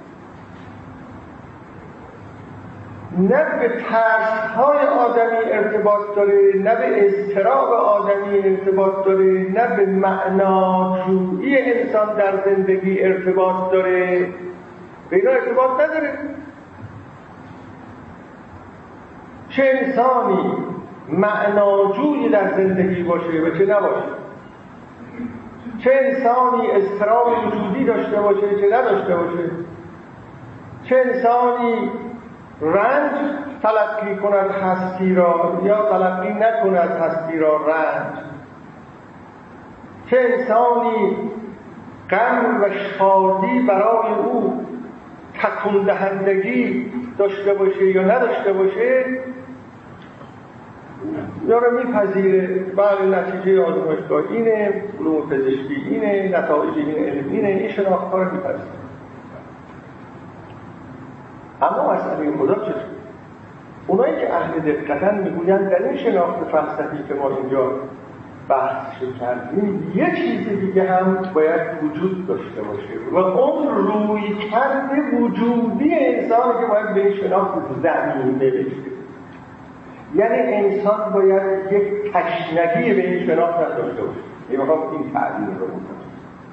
نه به ترس‌های آدمی ارتباط داره، نه به اضطراب آدمی ارتباط داره، نه به معناجویی انسان در زندگی ارتباط داره، به اینا ارتباط نداره. چه انسانی معناجویی در زندگی باشه و چه نباشه، چه انسانی اضطراب وجودی داشته باشه چه نداشته باشه، چه انسانی رنج تلقی کند هستی را یا تلقی نکند هستی را رنج، چه انسانی غم و شادی برای او تکون دهندگی داشته باشه یا نداشته باشه، یا رو میپذیره. بله نتیجه آزمایشگاه اینه، علوم پزشکی اینه، نتایج این علم اینه، این شناخت‌ها رو میپذیره. اما مسئله خدا چطور؟ اونایی که اهل دقتن میگویند در این شناخت فلسفی که ما اینجا بحث کردیم یه چیز دیگه هم باید وجود داشته باشه و اون روی کرده وجودی انسان که باید به این شناخت زمینه بشه. یعنی انسان باید یک تشنگی به این شناخت داشته باشه. میخوام این تعبیر رو بکنم.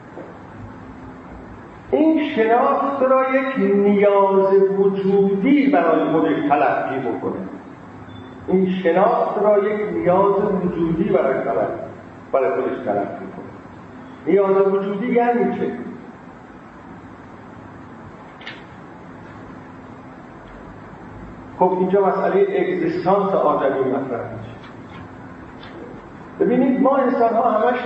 این شناخت را یک نیاز وجودی برای خودش تلقی بکنه. این شناخت را یک نیاز وجودی برای خودش تلقی کنه. نیاز وجودی یعنی چه؟ خب اینجا مسئله اگزیستانس آدمی مطرح میشه. ببینید ما انسان ها همش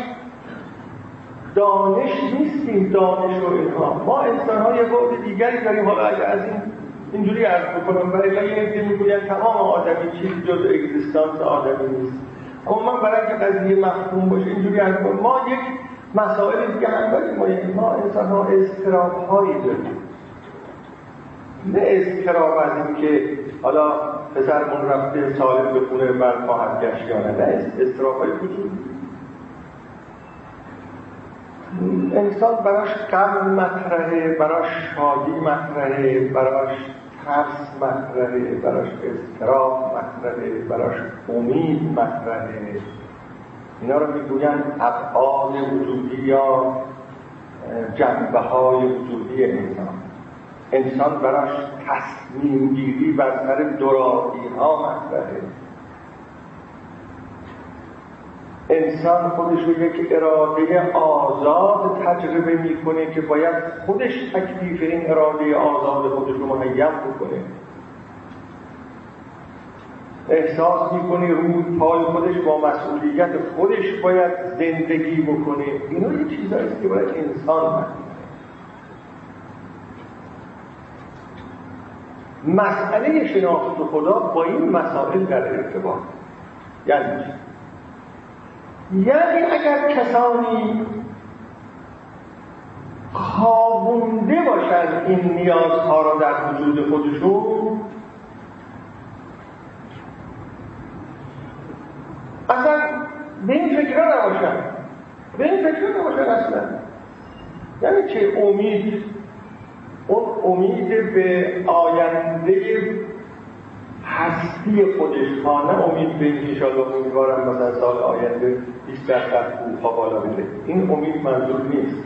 دانش نیستیم، دانش و اینها. ما انسان ها یه بعد دیگری داریم. حالا اگر از اینجوری عرض بکنم برای یه عده میگوین تمام آدمی چیزی جز اگزیستانس آدمی نیست، اما من برای اینکه قضیه مفهوم باشه اینجوری عرض کنم ما یک مسائل دیگه هم داریم. ما انسان ها اضطراب هایی داریم، نه اضطراب از این که حالا پسرمون رفته سالم به خونه بر خواهد گشت یا نه، اضطراب های وجود. انسان براش غم مطرحه، براش شادی مطرحه، براش ترس مطرحه، براش اضطراب مطرحه، براش امید مطرحه. اینا رو میگویند ابعاد وجودی یا جنبه های وجودی انسان براش تصمیم گیری بر سر دورایی ها مطرحه. انسان خودش رو یک اراده آزاد تجربه میکنه که باید خودش تکلیف این اراده آزاد خودش رو مهیم بکنه. احساس میکنه روی پای خودش با مسئولیت خودش باید زندگی بکنه. اینا یه چیزاییست که باید انسان بکنه. مسئله شناخت خدا با این مسائل در ارتباط. یعنی اگر کسانی خوابونده باشند این نیازها را در وجود خودشون، اصلا به این فکر نباشن اصلا. یعنی چه امید؟ اون امید به آینده هستی خودش ها، نه امید به این که شاید امیدوارم مثلا سال آینده 20% کوه ها بالا بده. این امید منظور نیست.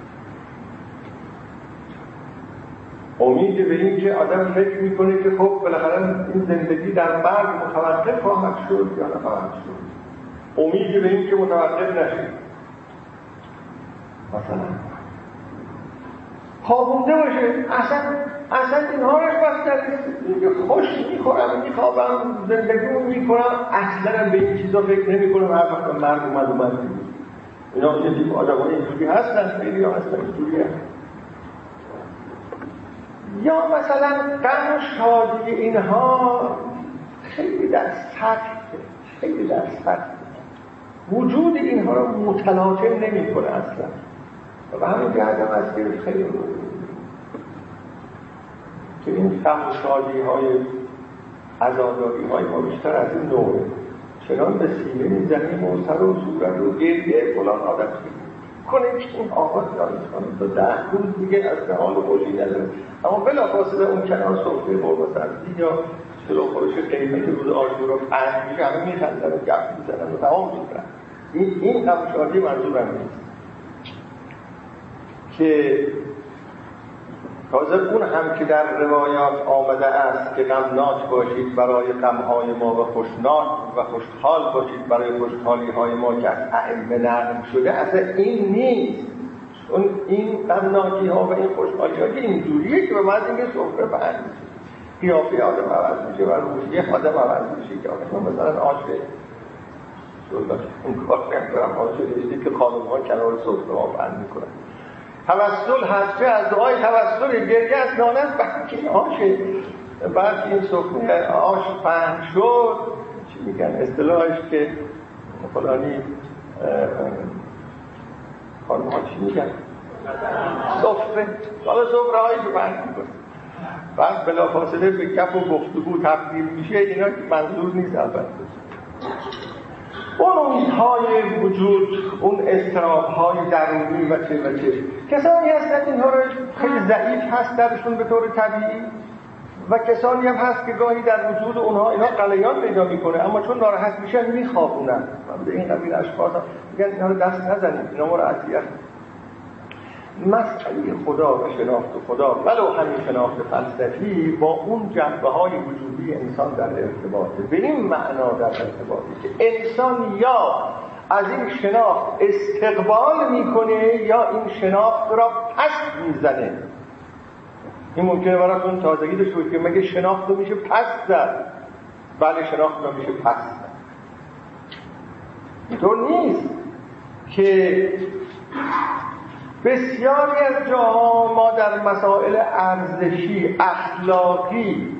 امید به این که آدم فکر میکنه که خب بالاخره این زندگی در مرگ متوقف خواهد شد یا نخواهد شد. امید به این که متوقف نشه. مثلا خوابونده باشه، اصلا اصلا اینها رو خوش میکنم، میخوابم، زندگیمون میکنم، اصلا به این چیزا فکر نمیکنم. هر وقت مرگ اومد اینا که دیگه آدمای اینجوری هستن، خیلی هستن اینجوری هستن. یا مثلا غم و شادی اینها خیلی در سطح وجود اینها رو متلاطم نمی‌کنه اصلا. و همین جهت هست که خیلی که این غم و شادی‌های عزاداری‌های ما بیشتر از این نوعه، چنان به سینه می‌زنیم و سر و صورت و گریه فلان آدم کنه که این آغاز دانستانه تا 10 روز دیگه از حال خوشی نداره. اما بلافاصله اون کنار سفره قرمه سبزی یا چلو خورش قیمتی روز عاشورا پهن میشه، همه میخندن و گپ میزنن و تمام میکنن. این غم و شادی منظورم نیست که تازه اون هم که در روایات آمده است که غمناک باشید برای غمهای ما و خوشحال باشید برای خوشحالی‌های ما که از ائمه نقل شده، اصلا این نیست. چون این غمناکی‌ها و این خوشحالی‌ها که اینجوریه که به بعد اینکه سفره پهن میشه، قیافه آدم عوض میشه و روحیه آدم عوض میشه که آدم مثلا آشه اون کار نمی‌کنم آشه دیدی که خانم‌ها کنار سفره ها پهن میکنن. توسل هست که از دعای توسل گریه از نانه است بلکه آشه. بعد این سفره آش پهن شد چی میگن اصطلاحش که فلانی خانم ها چی میگن سفره، حالا سفره هایی که پهن میکنه بعد بلافاصله به گپ و گفتگو تبدیل میشه. اینا که منظور نیست البته. اون امیدهای وجود، اون اضطراب‌های درونی و چه کسانی هستند اینها رو خیلی ضعیف هست درشون به طور طبیعی و کسانی هم هست که گاهی در وجود اونها اینا غلیان پیدا میکنه، اما چون ناراحت میشن میخوابونن. من به این قبیل اشخاص میگن اینا رو دست نزنید، اینا ما رو اذیت. مسئله خدا و شناخت خدا ولو همین شناخت فلسفی با اون جنبه‌های وجودی انسان در ارتباطه. به این معنا در ارتباطه که انسان یا از این شناخت استقبال میکنه یا این شناخت را پس میزنه. این ممکنه براتون تازگی داشته باشه که مگه شناخت رو میشه پس زد؟ بله شناخت رو میشه پس زد. اینطور نیست که بسیاری از جاها ما در مسائل ارزشی اخلاقی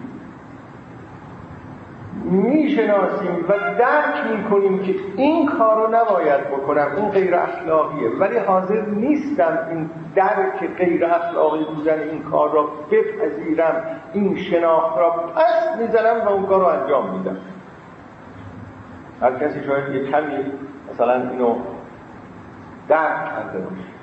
میشناسیم و درک میکنیم که این کارو نباید بکنم، این غیر اخلاقیه، ولی حاضر نیستم این درک غیر اخلاقی بودن این کار را بپذیرم، این شناخت را پس میزنم و اون کار رو انجام میدم. هر کسی شاید یه کمی مثلا اینو درک کرده باشه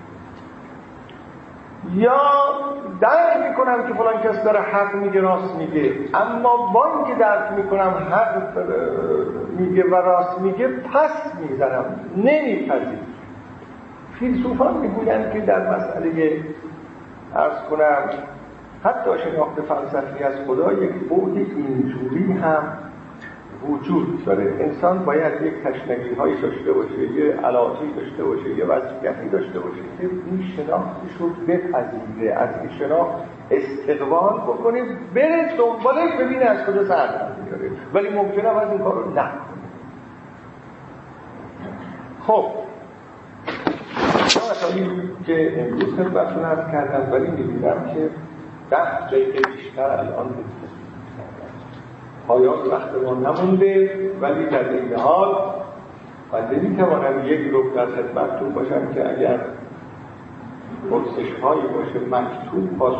یا درک میکنم که فلان کس داره حق میگه راست میگه، اما با اینکه درک میکنم حق میگه و راست میگه پس میزنم، نمیپذیرم. فیلسوفان میگویند که در مسئله عرض کنم حتی شناخت فلسفی از خدا یک بعد اینجوری هم وجود داره. انسان باید یک تشنگی‌هایی داشته باشه، یه علاقه‌ای داشته باشه، یه وضعیتی داشته باشه که این شناختش رو بپذیره، از این شناخت استقبال بکنه، بره دنبالش ببینه از کجا سر میاره، ولی ممکنه از این کار رو نکنه. خب مسائلی که امروز خدمتتون عرض کردم، ولی می‌بینم که 10 دقیقه بیشتر الان پایان وقت ما نمونده، ولی در این حال من نمی‌توانم یک ربع در خدمتتون باشم که اگر پرسش‌هایی باشه مکتوب